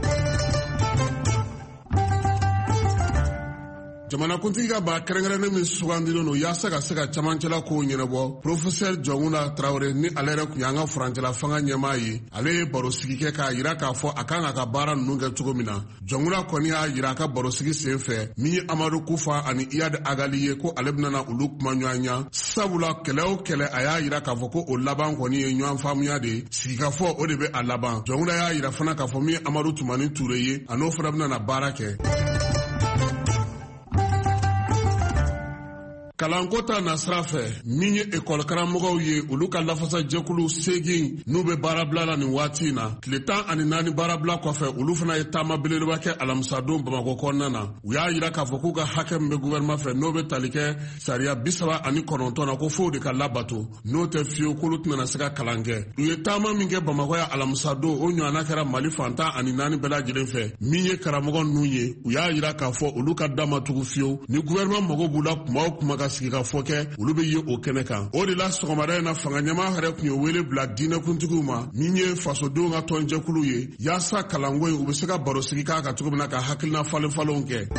Jamanakuntigi ka ba kɛrɛnkɛrɛnnen min sugandilen don yaasa ka se ka camancɛla kow ɲɛnabɔ Professeur Jɔnguna Traoré ni ale yɛrɛ kun y'an ka furancɛla fanga ɲɛmaa ye ale ye barosigi kɛ k'a yira k'a fɔ a kan ka baara ninnu kɛ cogo min na Jɔnguna kɔni y'a yira a ka barosigi senfɛ min ye Amadu Kufa ani Iyad Agali ye ko ale bɛna olu kuma ɲɔgɔn ɲa sabula kɛlɛ o kɛlɛ a y'a yira k'a fɔ ko o laban kɔni ye ɲɔgɔn faamuya de sigikafɔ o de bɛ a laban Jɔnguna y'a yira fana k'a fɔ min ye Amadu Tumani Ture ye a n'o fana bɛna baara kɛ. Kalanko ta nasira fɛ min ye école karamɔgɔw ye olu ka lafasa jɛkulu 8 n'u bɛ baarabila la nin waati in na tile 14 baarabila kɔfɛ olu fana ye taama belebeleba kɛ alamisadon Bamakɔ kɔnɔna na u y'a yira k'a fɔ k'u ka hakɛ min bɛ gouvernement fɛ n'o bɛ tali kɛ sariya 39 na ko f'o de ka labato n'o tɛ fiyewu k'olu tɛna se ka kalan kɛ u ye taama min kɛ Bamakɔ ya alamisadon o ɲɔgɔnna kɛra Mali fan 14 bɛɛ lajɛlen fɛ min ye karamɔgɔ ninnu ye u y'a yira k'a fɔ olu ka damatugu fiyewu ni gouvernement mago b'u la kuma o kuma ka sigi ka fɔ kɛ olu bɛ ye o kɛnɛ kan o de la sɔgɔmada in na fanga ɲɛmaa yɛrɛ kun ye wele bila diinɛkuntigiw ma min ye fasodenw ka tɔnjɛkulu ye yaasa kalanko in u bɛ se ka barosigi k'a ka cogo min na ka hakilina falen-falenw kɛ.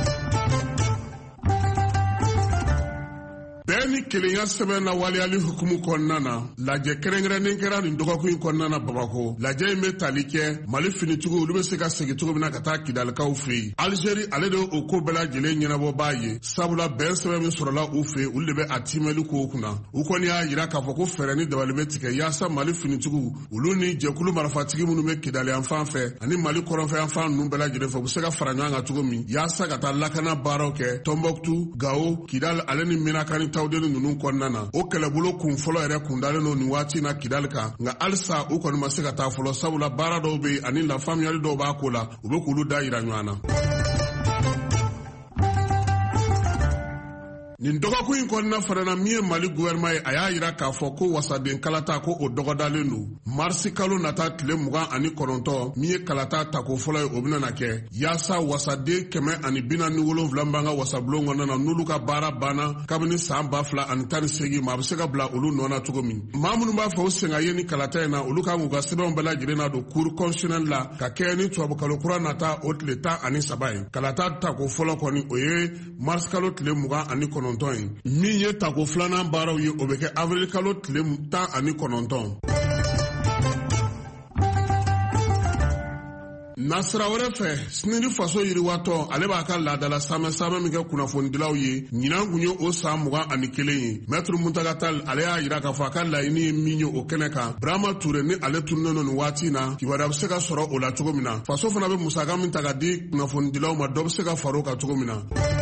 bɛɛ ni kelenya sɛbɛn na waliyali hukumu kɔnɔna na lajɛ kɛrɛnkɛrɛnnen kɛra nin dɔgɔkun in kɔnɔna na Bamako lajɛ in bɛ tali kɛ Mali finitigiw olu bɛ se ka segin cogo min na ka taa Kidalikaw fɛ yen Algérie ale de o ko bɛɛ lajɛlen ɲɛnabɔ b'a ye sabula bɛn sɛbɛn min sɔrɔla u fɛ olu de bɛ a timɛli kow kunna u kɔni y'a yira k'a fɔ ko fɛɛrɛ ni dabali bɛ tigɛ yaasa Mali finitigiw olu ni jɛkulu marifatigi minnu bɛ Kidali yan fan fɛ ani Mali kɔrɔnfɛ yan fan ninnu bɛɛ lajɛlen fɛ u bɛ se ka fara ɲɔgɔn kan cogo min yaasa ka taa lakana baaraw kɛ Tombouctou Gao Kidal ale ni Menakani tawdeni ninnu kɔnɔna na o kɛlɛbolo kun fɔlɔ yɛrɛ kun dalen don nin waati na Kidali kan nka halisa u kɔni ma se ka taa fɔlɔ sabula baara dɔw bɛ yen ani lafaamuyali dɔw b'a ko la u bɛ k'olu da yira ɲɔgɔn na. nin dɔgɔkun in kɔnɔna fana na min ye Mali gouvernement ye a y'a yira k'a fɔ ko wasaden kalata ko o dɔgɔdalen don marisi kalo nata tile 29 min ye kalata tako fɔlɔ ye o bɛna kɛ yaasa wasaden 147 b'an ka wasabulon kɔnɔna na n'olu ka baara banna kabini san 2018 ma a bɛ se ka bila olu nɔ na cogo min maa minnu b'a fɔ o senga ye ni kalata in na olu kan k'u ka sɛbɛnw bɛɛ lajɛlen na don cour constitutionnelle la ka kɛ ni tubabukalo kura nata o tile 13 ye kalata tako fɔlɔ kɔni o ye marisi kalo tile 29 min ye tako filanan baaraw ye o bɛ kɛ avril kalo tile 19. Nasira wɛrɛ fɛ sinini faso yiriwatɔ ale b'a ka laadala samɛ min kɛ kunnafonidilaw ye ɲinan kun ye o san 21 ye Maître Muntaka Tall ale y'a yira k'a fɔ a ka laɲini ye min ye o kɛnɛ kan Burama Ture ni ale tununnen don nin waati in na kibaruya bɛ se ka sɔrɔ o la cogo min na faso fana bɛ musaka min ta ka di kunnafonidilaw ma dɔ bɛ se ka fara o kan cogo min na.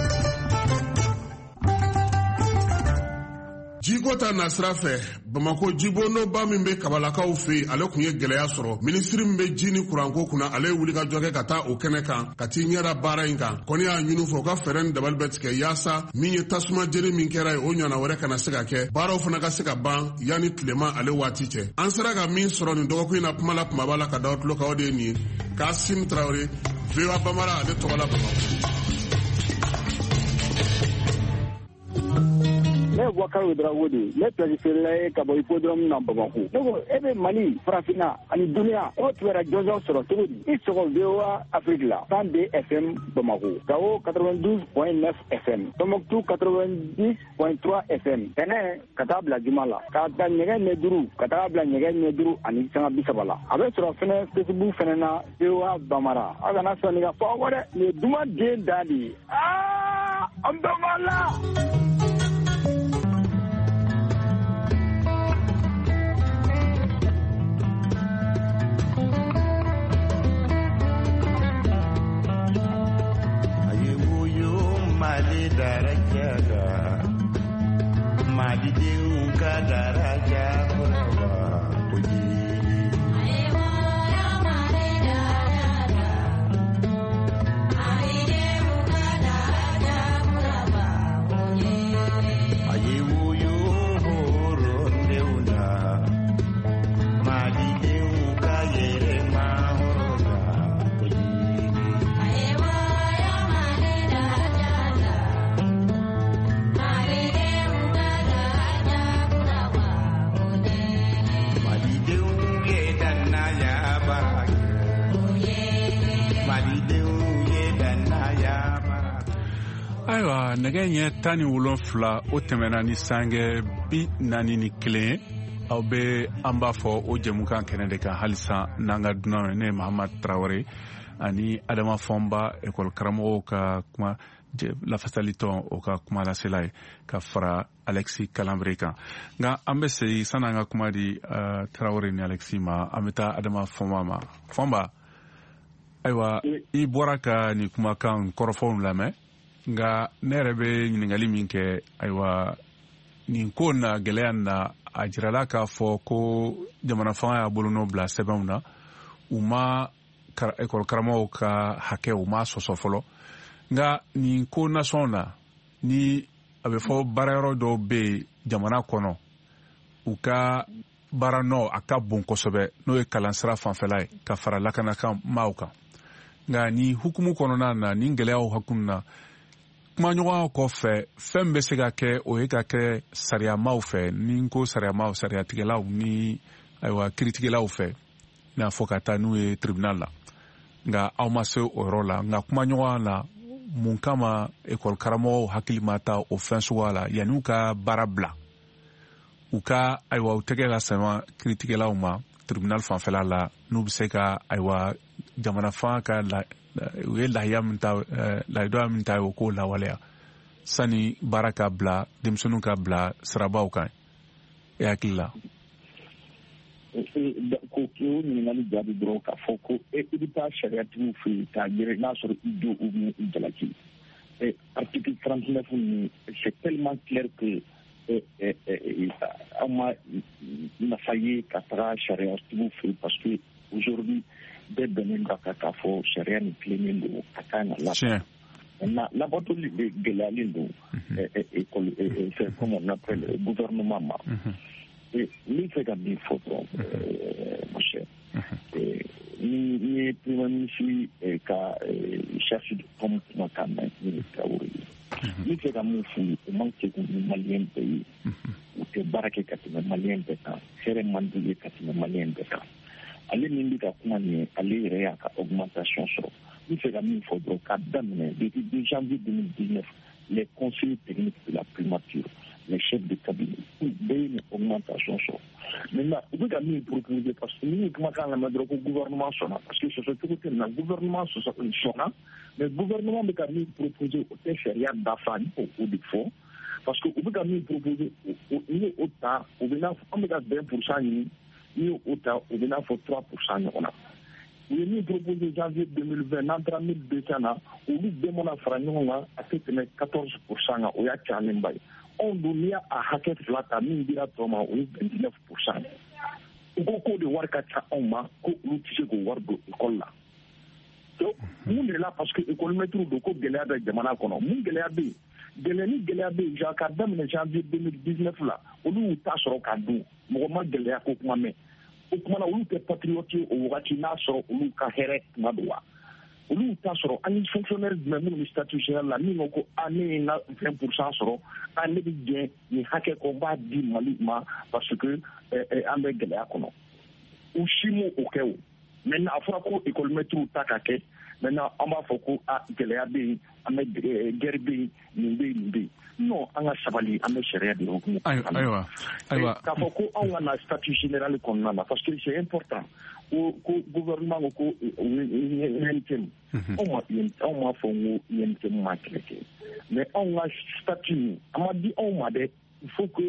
Jiko ta nasira fɛ Bamako jibonoba min bɛ kabalakaw fɛ yen ale kun ye gɛlɛya sɔrɔ minisiri min bɛ ji ni kuranko kunna ale ye wulikajɔ kɛ ka taa o kɛnɛ kan ka t'i ɲɛda baara in kan kɔni y'a ɲini fɔ u ka fɛɛrɛ ni dabali bɛ tigɛ yaasa min ye tasuma jeni min kɛra ye o ɲɔgɔnna wɛrɛ kana se ka kɛ baaraw fana ka se ka ban yanni tilema ale waati cɛ an sera ka min sɔrɔ nin dɔgɔkun in na kuma la kumaba la ka da o tulo kan o de ye nin ye Kasim Traoré VOA Bambara ale tɔgɔ la Bamako. Ne Boubacar Ouedraogo ne planifiera ye ka bɔ hippodrome na Bamako. Donc e bɛ Mali farafinna ani duniya o tubara jɔnjɔn sɔrɔ cogo di i sɔgɔ VOA Afrique la 102 FM Bamako Gao 92.9 FM Tombouctou 90.3 FM Benin ka taa bila Juma la ka taa ɲɛgɛn ɲɛ 5 ka taa bila ɲɛgɛn ɲɛ 5 ani sanga 30 la a bɛ sɔrɔ fɛnɛ Facebook fɛnɛ na VOA Bambara a kana sɔnni ka fɔ wɛrɛ nin ye duma den da de ye an bɛ la daraja Madidenw ka daraja kuraba nɛgɛ ɲɛ 17 o tɛmɛna ni sange 41 aw bɛ an b'a fɔ o jɛmukan kɛnɛ de kan halisa n'an ka dunan ne Mahamad Traore ani Adama Fɔnba école karamɔgɔw ka kuma lafasalitɔn o ka kuma lasela ye ka fara Alexis Kalambre kan nka an bɛ segin san'an ka kuma di Traore ni Alexis ma an bɛ taa Adama Fɔnba ma Fɔnba ayiwa i bɔra ka ni kumakan kɔrɔfɔw lamɛn nka ne yɛrɛ bɛ ɲininkali min kɛ ayiwa nin ko na gɛlɛya na a jirala k'a fɔ ko jamana fanga y'a bolonɔ bila sɛbɛnw na u ma école karamɔgɔw ka hakɛ u ma sɔsɔ fɔlɔ nka nin ko nasɔn na ni a bɛ fɔ baarayɔrɔ dɔw bɛ yen jamana kɔnɔ u ka baara nɔ a ka bon kosɛbɛ n'o ye kalansira fanfɛla ye ka fara lakanakan maaw kan nka ni hukumu kɔnɔna na ni gɛlɛyaw hakunu na kumaɲɔgɔnw kɔfɛ fɛn bɛ se ka kɛ o ye ka kɛ sariyamaw fɛ ni ko sariyamaw sariyatigɛlaw ni ayiwa kiritigɛlaw fɛ n'a fɔ ka taa n'u ye tribunal la nka aw ma se o yɔrɔ la nka kumaɲɔgɔn na mun kama école karamɔgɔw hakili ma ta o fɛn suguya la yanni u ka baara bila u ka ayiwa u tɛgɛ la sɛma kiritigɛlaw ma tribunal fanfɛla la n'u bɛ se ka ayiwa jamana fan ka u ye lahiya min ta lahiya min ta o k'o lawaleya sani baara ka bila denmisɛnninw ka bila sirabaw kan e hakili la. ko o ɲininkali jaabi dɔrɔn k'a fɔ ko i bɛ taa sariyatigiw fɛ yen k'a yɛrɛ n'a sɔrɔ i do u ni i jalaki article 39 ni c'est tellement clair que an ma nafa ye ka taga sariyatigiw fɛ yen parce que aujourd'hui bɛɛ bɛnnen b'a kan k'a fɔ sariya nin tilennen don a kan ka labɛn maintenant labatoli de gɛlɛyalen don c'est comme on appelle gouvernement ma min fɛ ka min fɔ dɔrɔn mon cher ni ye premier ministre ka charge de com kumakan mɛn ni Traoré ye min fɛ ka mun f'u ye o man kɛ ni maliyɛn bɛɛ ye u tɛ baara kɛ ka tɛmɛ maliyɛn bɛɛ kan hɛrɛ man d'u ye ka tɛmɛ maliyɛn bɛɛ kan ale min bɛ ka kuma nin ye ale yɛrɛ y'a ka augmentation sɔrɔ n fɛ ka min fɔ dɔrɔn k'a daminɛ depuis 2 janvier 2019 les conseillers techniques de la primature les chefs de cabinet u bɛɛ ye nin augmentation sɔrɔ maintenant u bɛ ka min proposer parce que ni kumakan lamɛn dɔrɔn ko gouvernement sɔnna parce que sɔsɔ cogo tɛ nin na gouvernement sɔnna mais gouvernement bɛ ka min proposer o tɛ sariya dafa ni o de fɔ parce que u bɛ ka min proposer ni o ta o bɛ n'a fɔ an bɛ ka 20% ɲini ni o ta o bɛ n'a fɔ 3% ɲɔgɔn na u ye min proposé janvier 2020 n'an taara 1200 na olu bɛɛ mana fara ɲɔgɔn kan a tɛ tɛmɛ 14% kan o y'a cayalenba ye anw dun n'i y'a hakɛ fila ta min dira tɔ ma o ye 29%. u ko k'o de wari ka ca anw ma ko olu tɛ se k'o wari don école la donc mun de la parce que école maître don ko gɛlɛya bɛ jamana kɔnɔ mun gɛlɛya bɛ yen gɛlɛya bɛ yen ka daminɛ janvier 2019 la olu y'u ta sɔrɔ k'a dun mɔgɔ ma gɛlɛya ko kuma mɛn o kuma na olu tɛ patriote ye o wagati n'a sɔrɔ olu ka hɛrɛ tuma don wa olu y'u ta sɔrɔ an ni fonctionnaire jumɛn minnu bɛ statut général la min ko ne ye n ka 20% sɔrɔ ne bɛ jɛn nin hakɛ kɔ n b'a di Mali ma parce que an bɛ gɛlɛya kɔnɔ u si m'o kɛ o maintenant a fɔra ko école maître ta ka kɛ maintenant an b'a fɔ ko gɛlɛya bɛ yen an bɛ guerre bɛ yen nin bɛ yen nin bɛ yen non an ka sabali an bɛ sariya de hukumu kɔnɔna na k'a fɔ ko anw ka na statut général kɔnɔna na parce que c'est important ko gouvernement ko UNTM anw ma fɔ n ko UNTM ma kɛlɛ kɛ mais anw ka statut an ma di anw ma dɛ il faut que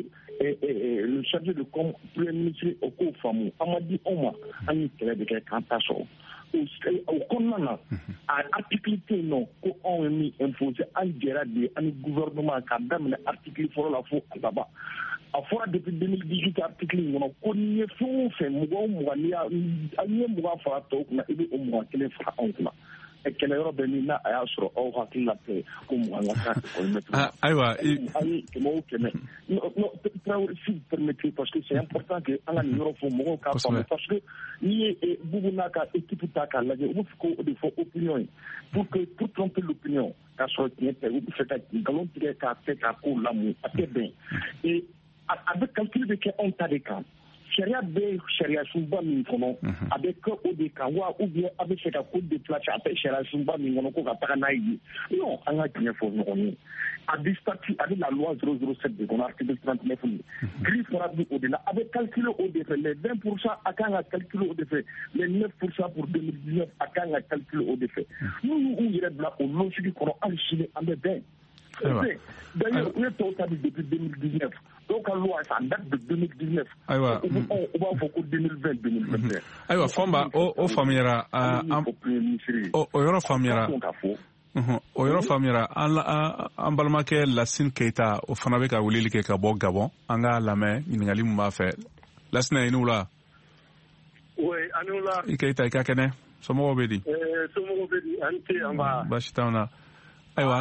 le chargé de com premier ministre o k'o faamu an ma di anw ma an ye kɛlɛ de kɛ k'an ta sɔrɔ au kɔnɔna na article tɛ yen nɔ ko anw ye min imposé an jɛra de ani gouvernement k'a daminɛ article fɔlɔ la fo a laban a fɔra depuis 2018 article in kɔnɔ ko n'i ye fɛn o fɛn mɔgɔ o mɔgɔ n'i ye 20 fara tɔw kunna i bɛ o 21 fara anw kunna kɛlɛyɔrɔ bɛ min n'a a y'a sɔrɔ aw hakili la tɛ ko mɔgɔ ka taa ayiwa ani kɛmɛ o kɛmɛ Traoré s'il permettez parce que c'est important que an ka nin yɔrɔ fɔ mɔgɔw k'a faamu parce que n'i ye Boubou n'a ka équipe ta k'a lajɛ u bɛ fɛ k'o de fɔ opinion ye pour tromper l'opinion k'a sɔrɔ tiɲɛ tɛ u bɛ fɛ ka nkalon tigɛ k'a kɛ k'a ko lamu a tɛ bɛn et a bɛ calcul bɛ kɛ anw ta de kan sariya bɛ sariya sunba min kɔnɔ a bɛ kɛ o de kan wa ou bien a bɛ fɛ ka ko déplacer a bɛ sariya sunba min kɔnɔ ko ka taga n'a ye non an ka tiɲɛ fɔ ɲɔgɔn ye a bɛ statut a bɛ la loi 007 de kɔnɔ article 39 ni grille fɔra bi o de la a bɛ calculer o de fɛ les 20% a kan ka calculer o de fɛ les 9% pour 2019 a kan ka calculer o de fɛ n'u y'u yɛrɛ bila o logique kɔnɔ hali sini an bɛ bɛn d'ailleurs u ye tɔw ta bi depuis 2019 donc la loi ça date de 2019 ayiwa o b'a fɔ ko 2020 2021 ayiwa Fɔnba o faamuyara o yɔrɔ faamuyara o yɔrɔ faamuyara an balimakɛ Lasine Keita o fana bɛ ka weleli kɛ ka bɔ Gabon an ka lamɛn ɲininkali min b'a fɛ Lasine i ni wula oui ani wula i Keita i ka kɛnɛ somɔgɔw bɛ di somɔgɔw bɛ di an tɛ an ba baasi t'anw na ayiwa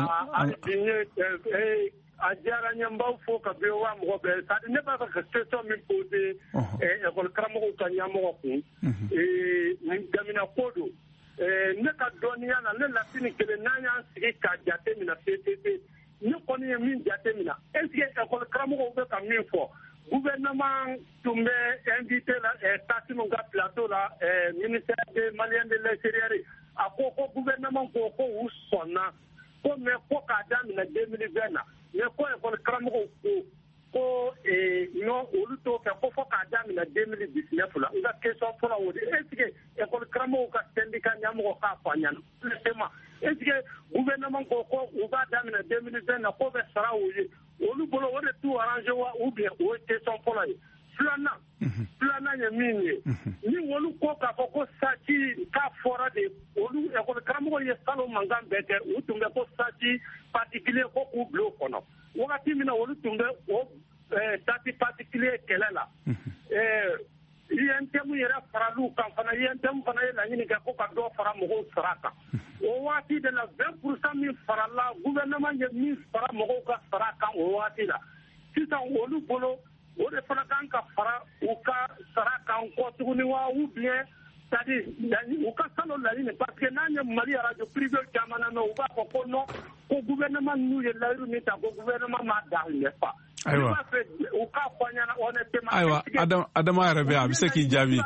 a diyara n ye n b'aw fo ka bɛn wa mɔgɔ bɛɛ c'est à dire ne b'a fɛ ka question min poser école karamɔgɔw ka ɲɛmɔgɔ kun damina ko don ne ka dɔnniya la ne Lasine kelen n'an y'an sigi k'a jate minɛ PTT ne kɔni ye min jate minɛ est ce que école karamɔgɔw bɛ ka min fɔ gouvernement tun bɛ invité la Tasimu ka plateau la ministère des Maliens de l'Intérieur a ko gouvernement ko u sɔnna ko mais ko k'a daminɛ 2020 na mais ko école karamɔgɔw ko non olu t'o fɛ ko fɔ k'a daminɛ 2019 la n ka question fɔlɔ o de est ce que école karamɔgɔw ka syndicat ɲɛmɔgɔ k'a fɔ a ɲɛna honnêtement est ce que gouvernement ko u b'a daminɛ 2020 na ko bɛ sara o ye olu bolo o de t'u arrangé wa ou bien o ye question fɔlɔ ye filanan ye min ye ni olu ko k'a fɔ ko sati k'a fɔra de olu école karamɔgɔ ye salo mankan bɛɛ kɛ u tun bɛ ko sati particulier ko k'u bila o kɔnɔ wagati min na olu tun bɛ o sati particulier kɛlɛ la INTM yɛrɛ faraliw kan fana INTM fana ye laɲini kɛ ko ka dɔ fara mɔgɔw sara kan o waati de la 20% min farala gouvernement ye min fara mɔgɔw ka sara kan o waati la sisan olu bolo o de fana kan ka fara u ka sara kan kɔ tuguni wa ou bien c'est-à-dire u ka salo laɲini parce que n'an ye Mali radio privé caman na u b'a fɔ ko non ko gouvernement n'u ye layiru min ta ko gouvernement m'a daminɛ pas ayiwa Adama yɛrɛ bɛ a bɛ se k'i jaabi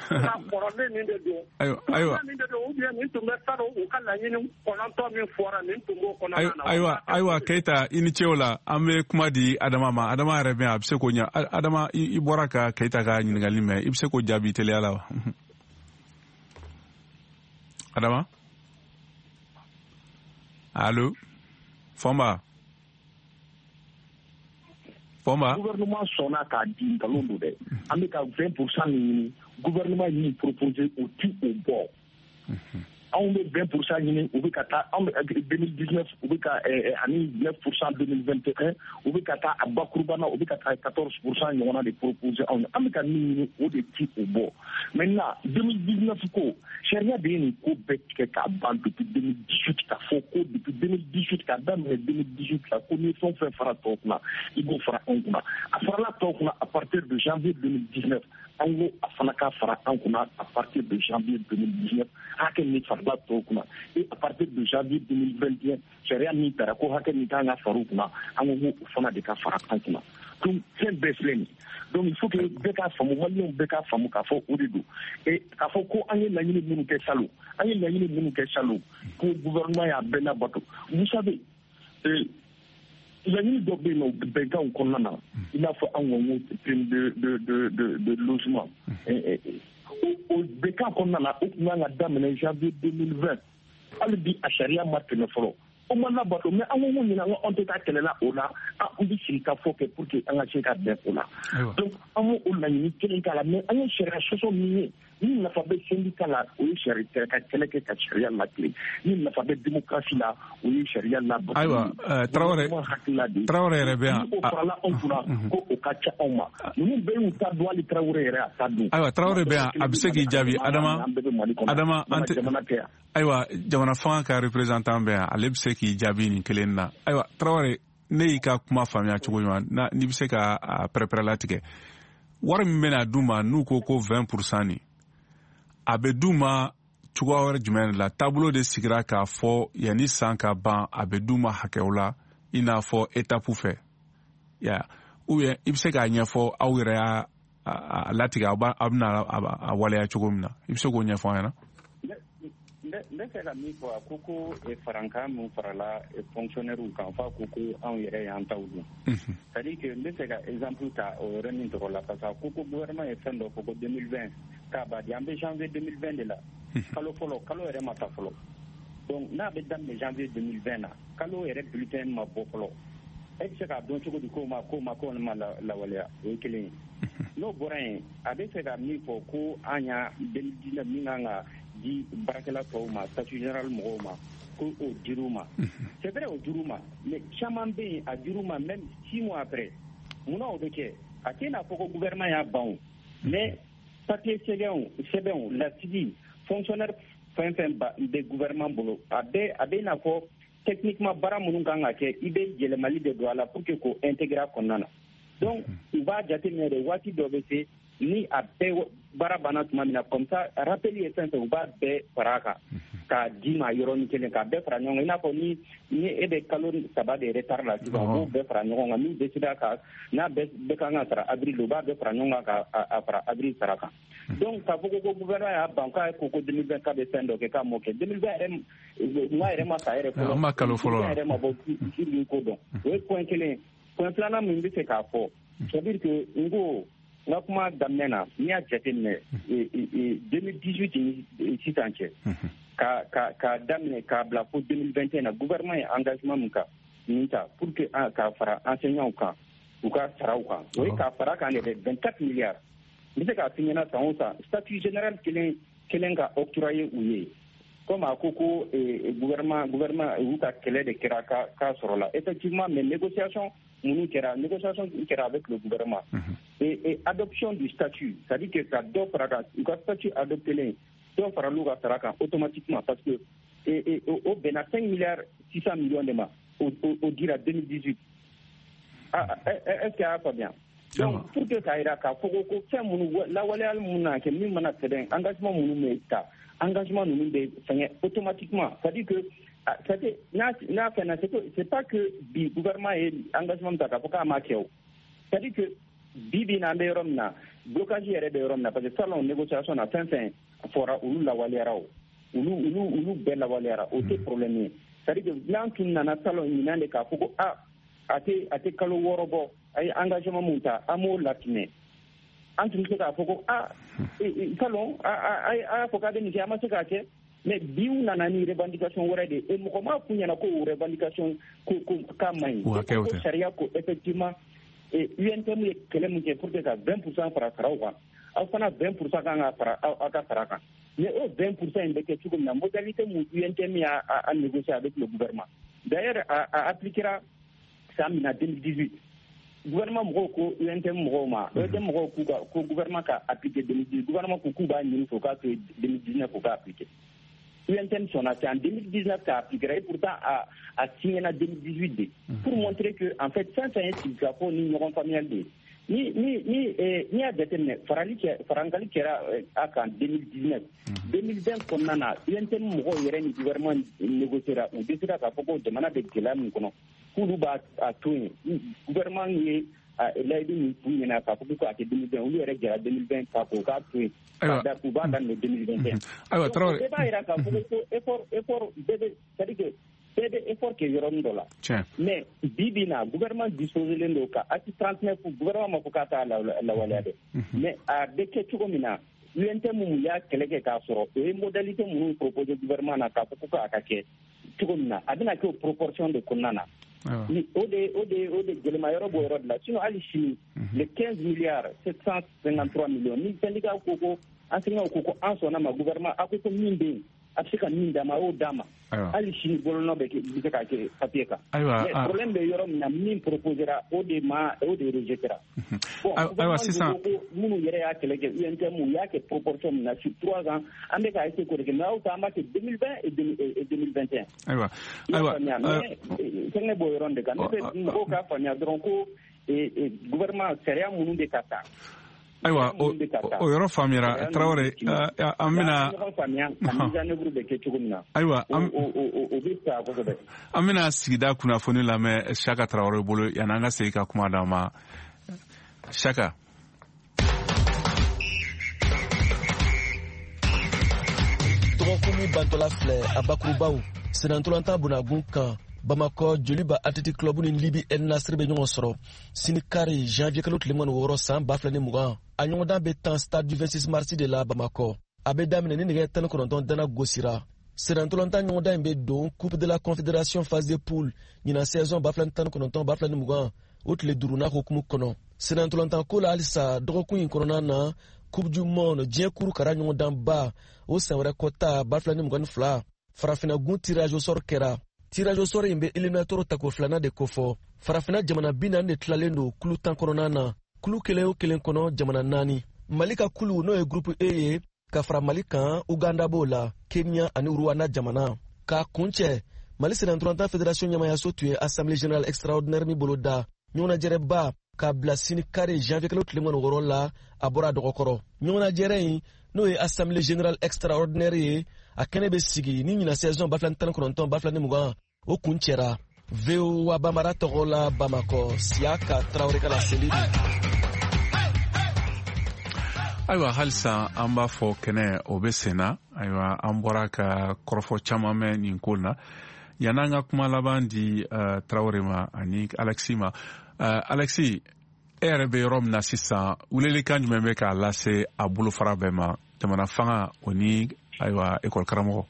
ayiwa Keita i ni ce o la an bɛ kuma di Adama ma Adama yɛrɛ bɛ a bɛ se k'o ɲɛ Adama i bɔra ka Keita ka ɲininkali mɛn i bɛ se k'o jaabi teliya la wa Adama allo Fɔnba gouvernement sɔnna k'a di nkalon don dɛ an bɛ ka 20% min ɲini gouvernement y'i proposé o ti o bɔ anw bɛ 20% ɲini u bɛ ka taa anw bɛ 2019 u bɛ ka ani 9% 2021 u bɛ ka taa a bakuruba na u bɛ ka taa 14% ɲɔgɔnna de proposé anw an bɛ ka min ɲini o de ti o bɔ maintenant 2019 ko sariya de ye nin ko bɛɛ tigɛ k'a ban depuis 2018 k'a fɔ ko depuis 2018 k'a daminɛ 2018 la ko ni fɛn o fɛn fara tɔw kunna i b'o fara anw kunna a farala tɔw kunna à partir de janvier 2019 an ko a fana ka fara an kunna à partir de janvier 2019 hakɛ min farala tɔw kunna et à partir de janvier 2021 sariya min tara ko hakɛ min kan ka far'u kunna an ko o fana de ka fara an kunna donc fɛn bɛɛ filɛ nin donc il faut que bɛɛ k'a faamu maliyɛnw bɛɛ k'a faamu k'a fɔ o de don et k'a fɔ ko an ye laɲini minnu kɛ salon an ye laɲini minnu kɛ salon ko gouvernement y'a bɛɛ labato vous savez laɲini dɔ bɛ yen nɔ bɛnkanw kɔnɔna na i n'a fɔ an ko prime de logement o bɛnkan kɔnɔna na o tun kan ka daminɛ janvier 2020 hali bi a sariya ma tɛmɛ fɔlɔ o ma labato mais an ko ɲinan ko an tɛ taa kɛlɛ la o la an bɛ sigi ka fɔ kɛ pour que an ka se ka bɛn o la donc an b'o laɲini kelen k'a la mais an ye sariya sɔsɔ min ye ni nafa bɛ syndicat la o ye sariya ka kɛlɛ kɛ ka sariya lakile ni nafa bɛ démocratie la o ye sariya labato. Ayiwa Traoré yɛrɛ bɛ yan o farala anw kunna ko o ka ca anw ma ninnu bɛɛ y'u ta dun hali Traoré yɛrɛ a ta dun. Ayiwa Traoré bɛ yan a bɛ se k'i jaabi Adama ayiwa jamana fanga ka représentant bɛ yan ale bɛ se k'i jaabi nin kelen na. Ayiwa Traoré ne y'i ka kuma faamuya cogo ɲuman n'i bɛ se ka pɛrɛpɛrɛ latigɛ wari min bɛna d'u ma n'u ko 20% ni a bɛ d'u ma cogoya wɛrɛ jumɛn la taabolo de sigira k'a fɔ yanni san ka ban a bɛ d'u ma hakɛw la i n'a fɔ étape fɛ ou bien i bɛ se k'a ɲɛfɔ aw yɛrɛ y'a latigɛ aw bɛna a waleya cogo min na i bɛ se k'o ɲɛfɔ an ɲɛna. n bɛ fɛ ka min fɔ a ko ko farankan min farala fonctionnaire kan f'a ko ko anw yɛrɛ y'an taw dun c'est à dire que n bɛ fɛ ka exemple ta o yɔrɔ nin tɔgɔ la parce que a ko ko gouvernement ye fɛn dɔ fɔ ko 2020 k'a b'a di an bɛ janvier 2020 de la kalo fɔlɔ kalo yɛrɛ ma ta fɔlɔ donc n'a bɛ daminɛ janvier 2020 na kalo yɛrɛ bulletin ma bɔ fɔlɔ e bɛ se k'a dɔn cogo di ko ne ma lawaleya o ye kelen ye n'o bɔra yen a bɛ fɛ ka min fɔ ko an y'a 2019 min kan ka di baarakɛla tɔw ma statut général mɔgɔw ma ko o dir'u ma c'est vrai o dir'u ma mais caman bɛ yen a dir'u ma même 6 mois après munna o bɛ kɛ a tɛ n'a fɔ ko gouvernement y'a ban mais papier sɛbɛnw lasigi fonctionnaire fɛn fɛn bɛ gouvernement bolo a bɛ n'a fɔ techniquement baara minnu kan ka kɛ i bɛ yɛlɛmali de don a la pour que k'o intégrer kɔnɔna na donc u b'a jateminɛ de waati dɔ bɛ se ni a bɛɛ baara banna tuma min na comme ça rappel ye fɛn fɛn u b'a bɛɛ fara a kan k'a di ma yɔrɔnin kelen k'a bɛɛ fara ɲɔgɔn kan i n'a fɔ ni e bɛ kalo 3 de retard la sisan u b'o bɛɛ fara ɲɔgɔn kan n'u décidera ka n'a bɛɛ kan ka sara avril u b'a bɛɛ fara ɲɔgɔn kan k'a fara avril sara kan donc k'a fɔ ko gouvernement y'a ban k'a ye ko 2020 k'a bɛ fɛn dɔ kɛ k'a m'o kɛ 2020 yɛrɛ ma sa yɛrɛ fɔlɔ ma kalo fɔlɔ yɛrɛ ma bɔ kiri ko dɔn o ye point kelen point filanan min bɛ se k'a fɔ c'est à dire que n ko n ka kuma daminɛ na n'i y'a jateminɛ 2018 sisan cɛ k'a daminɛ k'a bila fo 2021 na gouvernement ye engagement min ta pour que k'a fara enseignants kan u ka saraw kan o ye k'a fara kan de 24 milliards n bɛ se k'a fi ɲɛna san o san statut général kelen ka octroyer u ye comme a ko gouvernement u ka kɛlɛ de kɛra k'a sɔrɔ la effectivement mais négociation kɛra avec le gouvernement et adoption du statut c'est-à-dire que ka dɔ fara kan u ka statut adoptelen dɔ fara l'u ka sara kan automatiquement parce que o bɛnna 5 milliards 600 millions de ma au dira 2018 est-ce que a y'a faamuya donc pour que k'a jira k'a fɔ ko fɛn minnu lawaleyali minnu na kɛ min mana sɛbɛn engagement minnu bɛ ta engagement ninnu bɛ fɛngɛ automatiquement c'est-à-dire que n'a fɛn na c'est pas que bi gouvernement ye engagement ta k'a fɔ k'a ma kɛ o c'est-à-dire que bi na an bɛ yɔrɔ min na blocage yɛrɛ bɛ yɔrɔ min na parce que salon négociation na fɛn fɛn fɔra olu lawaleyara o olu bɛɛ lawaleyara o tɛ problème ye c'est-à-dire que n'an tun nana salon ɲinan de k'a fɔ ko a tɛ kalo 6 bɔ a ye engagement mun ta an m'o latinɛ an tun bɛ se k'a fɔ ko salon a y'a fɔ k'a bɛ nin kɛ an ma se k'a kɛ mais bi u nana ni revendication wɛrɛ de ye mɔgɔ m'a f'u ɲɛna ko o revendication k'a man ɲi ko sariya ko effectivement UNTM ye kɛlɛ min kɛ pour que ka 20% fara saraw kan aw fana 20% kan ka fara aw ka sara kan mais o 20% in bɛ kɛ cogo min na modalité mun UNTM y'a négocier avec le gouvernement d'ailleurs a appliquera san min na 2018 gouvernement mɔgɔw ko UNTM mɔgɔw ma UNTM mɔgɔw ko gouvernement ka appliquer 2018 gouvernement ko k'u b'a ɲini fo k'a to 2019 o k'a appliquer UNTM sɔnna c'est en 2019 qu'a appliquera et pourtant a signé en 2018 de pour montrer que en fait fɛn fɛn ye sigikafɔ ni ɲɔgɔn faamuyali de ye ni y'a jateminɛ farankali kɛra a kan 2019 2020 kɔnɔna na UNTM mɔgɔw yɛrɛ ni gouvernement négociera u décidera k'a fɔ ko jamana bɛ gɛlɛya min kɔnɔ k'olu b'a to yen gouvernement ye layidu min f'u ɲɛna k'a fɔ ko a kɛ 2020 olu yɛrɛ jɛra 2020 k'a fɔ k'a to yen u b'a daminɛ 2021 bɛɛ b'a jira k'a fɔ ko effort c'est-à-dire que bɛɛ bɛ effort kɛ yɔrɔnin dɔ la mais bi na gouvernement disposelen don ka acte 39 gouvernement ma fɔ k'a t'a lawaleya dɛ mais a bɛ kɛ cogo min na UNTM mun y'a kɛlɛ kɛ k'a sɔrɔ o ye modalité minnu proposé gouvernement na k'a fɔ ko k'a ka kɛ cogo min na a bɛna kɛ o proportion de kɔnɔna na o de gɛlɛma yɔrɔ b'o yɔrɔ de la sinon hali sini le 15 milliards 753 millions ni syndicat ko enseignant ko an sona ma gouvernement ako min be afika min dama o dama ali sini bolono be ke ka ke papier ka mais problème de yorom na min proposera o de rejetera aywa sisan munu yere ya kelege UNT mu ya ke proportion na sur 3 ans ande ka ese ko de na o tamba ke 2020 et 2021 aywa sene bo yoronde kan ko ka fanya donc ko gouvernement seria munu de kata aywa o yɔrɔ faamuyara Traoré aywa an bɛna sigida kunnafoni lamɛn Saka Traoré bolo yanni an ka segin ka kuma d'a ma Saka. Tɔgɔkun min bantɔla filɛ a bakurubaw senatɔlanta bonagun kan Bamako Joliba Athletic Club ni Libi El Nasri be ɲɔgɔn sɔrɔ sini kari janvier kalo tile 16 san 2020 a ɲɔgɔndan bɛ tan stade du 26 mars de la Bamako a bɛ daminɛ ni nɛgɛ 19 dana gosira senatɔlanta ɲɔgɔndan in bɛ don Coupe de la Confédération phase de poule ɲinan saison 2019-2020 o tile 5 hukumu kɔnɔ senatɔlanta ko la halisa dɔgɔkun in kɔnɔna na Coupe du Monde diɲɛ kuru kara ɲɔgɔndan ba o san wɛrɛ kɔta 2022 farafina gun tirage au sort kɛra tirage au sort in bɛ éliminateur tako filana de kofɔ farafina jamana 40 de tilalen don kulu 10 kɔnɔna na kulu kelen o kelen kɔnɔ jamana 4 Mali ka kulu n'o ye groupe A ye ka fara Mali kan Uganda b'o la Kenya ani Rwanda jamana k'a kuncɛ Mali senatɔlanta fédération ɲɛmayaso tun ye assemblée générale extraordinaire min bolo da ɲɔgɔnnajɛrɛba k'a bila sini kare janvier kalo tile 16 la a bɔra dɔgɔkɔrɔ ɲɔgɔnnajɛrɛ in n'o ye assemblée générale extraordinaire ye a kɛnɛ bɛ sigi ni ɲinan saison 2019-2020 o kun cɛra VOA Bambara tɔgɔ la Bamako Siaka Traoré ka laseli aywa halisa an b'a fɔ kɛnɛ o bɛ sen na aywa an bɔra ka kɔrɔfɔ caman mɛn nin ko na yan'an ka kuma laban di Traoré ma ani Alexis ma Alexis e yɛrɛ bɛ yɔrɔ min na sisan welelikan jumɛn bɛ k'a lase a bolofara bɛɛ ma jamana fanga o ni aywa école karamɔgɔ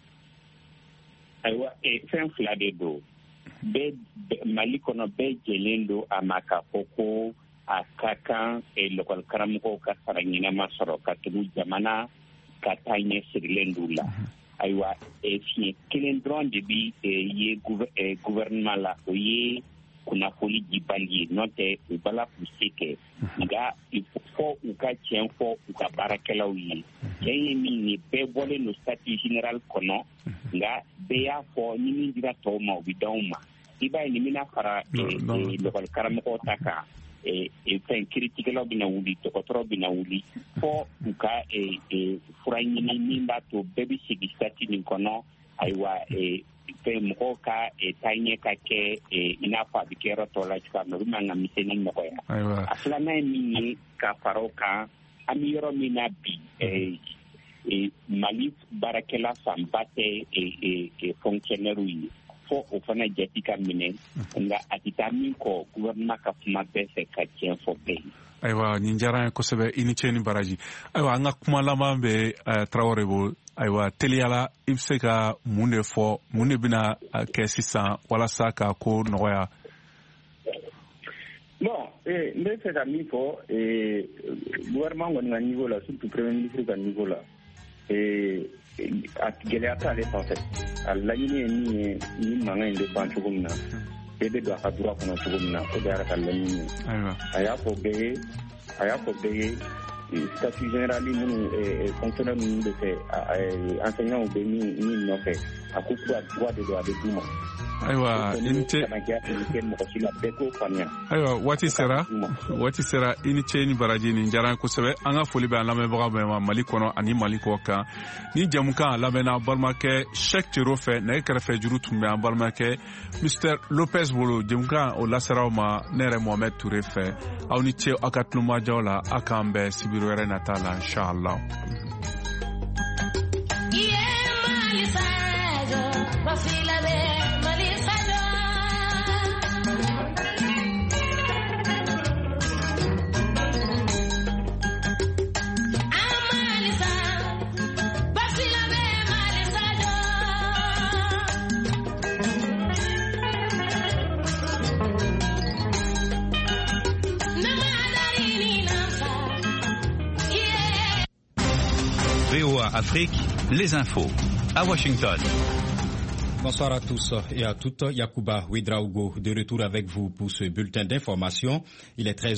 aywa fɛn fila de don bɛɛ Mali kɔnɔ bɛɛ jɛlen don a ma k'a fɔ ko a ka kan école karamɔgɔw ka sara ɲɛnama sɔrɔ ka tugu jamana ka taa ɲɛ sirilen don la aywa fiɲɛ kelen dɔrɔn de bi ye gouvernement la o ye kunnafoni dibali ye n'o tɛ u bala k'u se kɛ nka fɔ u ka tiɲɛ fɔ u ka baarakɛlaw ye tiɲɛ ye min ye bɛɛ bɔlen don statut général kɔnɔ nka bɛɛ y'a fɔ ni min dira tɔw ma u bɛ d'anw ma i b'a ye ni mina fara école karamɔgɔw ta kan fɛn kiiritigɛlaw bɛna wuli dɔgɔtɔrɔ bɛna wuli fɔ u ka fura ɲini min b'a to bɛɛ bɛ sigi statut nin kɔnɔ ayiwa fɛn mɔgɔw ka taaɲɛ ka kɛ i n'a fɔ a bɛ kɛ yɔrɔ tɔw la cogoya min na o bɛ mankan misɛnnin nɔgɔya a filanan ye min ye ka fara o kan an bɛ yɔrɔ min na bi Mali baarakɛla fanba tɛ fonctionnaire ye fɔ o fana jate ka minɛ nka a tɛ taa min kɔ gouvernement ka kuma bɛɛ fɛ ka tiɲɛ fɔ bɛɛ ye. Ayiwa nin diyara n ye kosɛbɛ i ni ce ni baraji ayiwa an ka kuma laban bɛ Traoré bolo ayiwa teliyala i bɛ se ka mun de fɔ mun de bɛna kɛ sisan walasa ka ko nɔgɔya. Bon n bɛ fɛ ka min fɔ gouvernement kɔni ka niveau la surtout premier ministre ka niveau la a gɛlɛya t'ale fan fɛ a laɲini ye min ye ni mankan in bɛ ban cogo min na bɛɛ bɛ don a ka droit kɔnɔ cogo min na o de y'a ka laɲini ye a y'a fɔ bɛɛ ye statut général minnu fonctionnaire minnu bɛ fɛ enseignants bɛ min nɔfɛ a ko k'u ka droit de don a bɛ d'u ma. Ayiwa i ni ce ayiwa waati sera i ni ce ni baraji nin diyara n ye kosɛbɛ an ka foli bɛ an lamɛnbaga bɛɛ ma Mali kɔnɔ ani Mali kɔ kan ni jamukan a lamɛnna an balimakɛ Cheikh Tero fɛ nɛgɛ kɛrɛfɛ juru tun bɛ an balimakɛ Mr Lopez bolo jamukan o laseraw ma ne yɛrɛ Mohamed Touré fɛ aw ni ce aw ka tulomajɔw la aw k'an bɛn sibiri wɛrɛ nata la inshallah. VOA Afrique, les infos. À Washington. Bonsoir à tous et à toutes. Yacouba Ouedraogo de retour avec vous pour ce bulletin d'information. Il est 13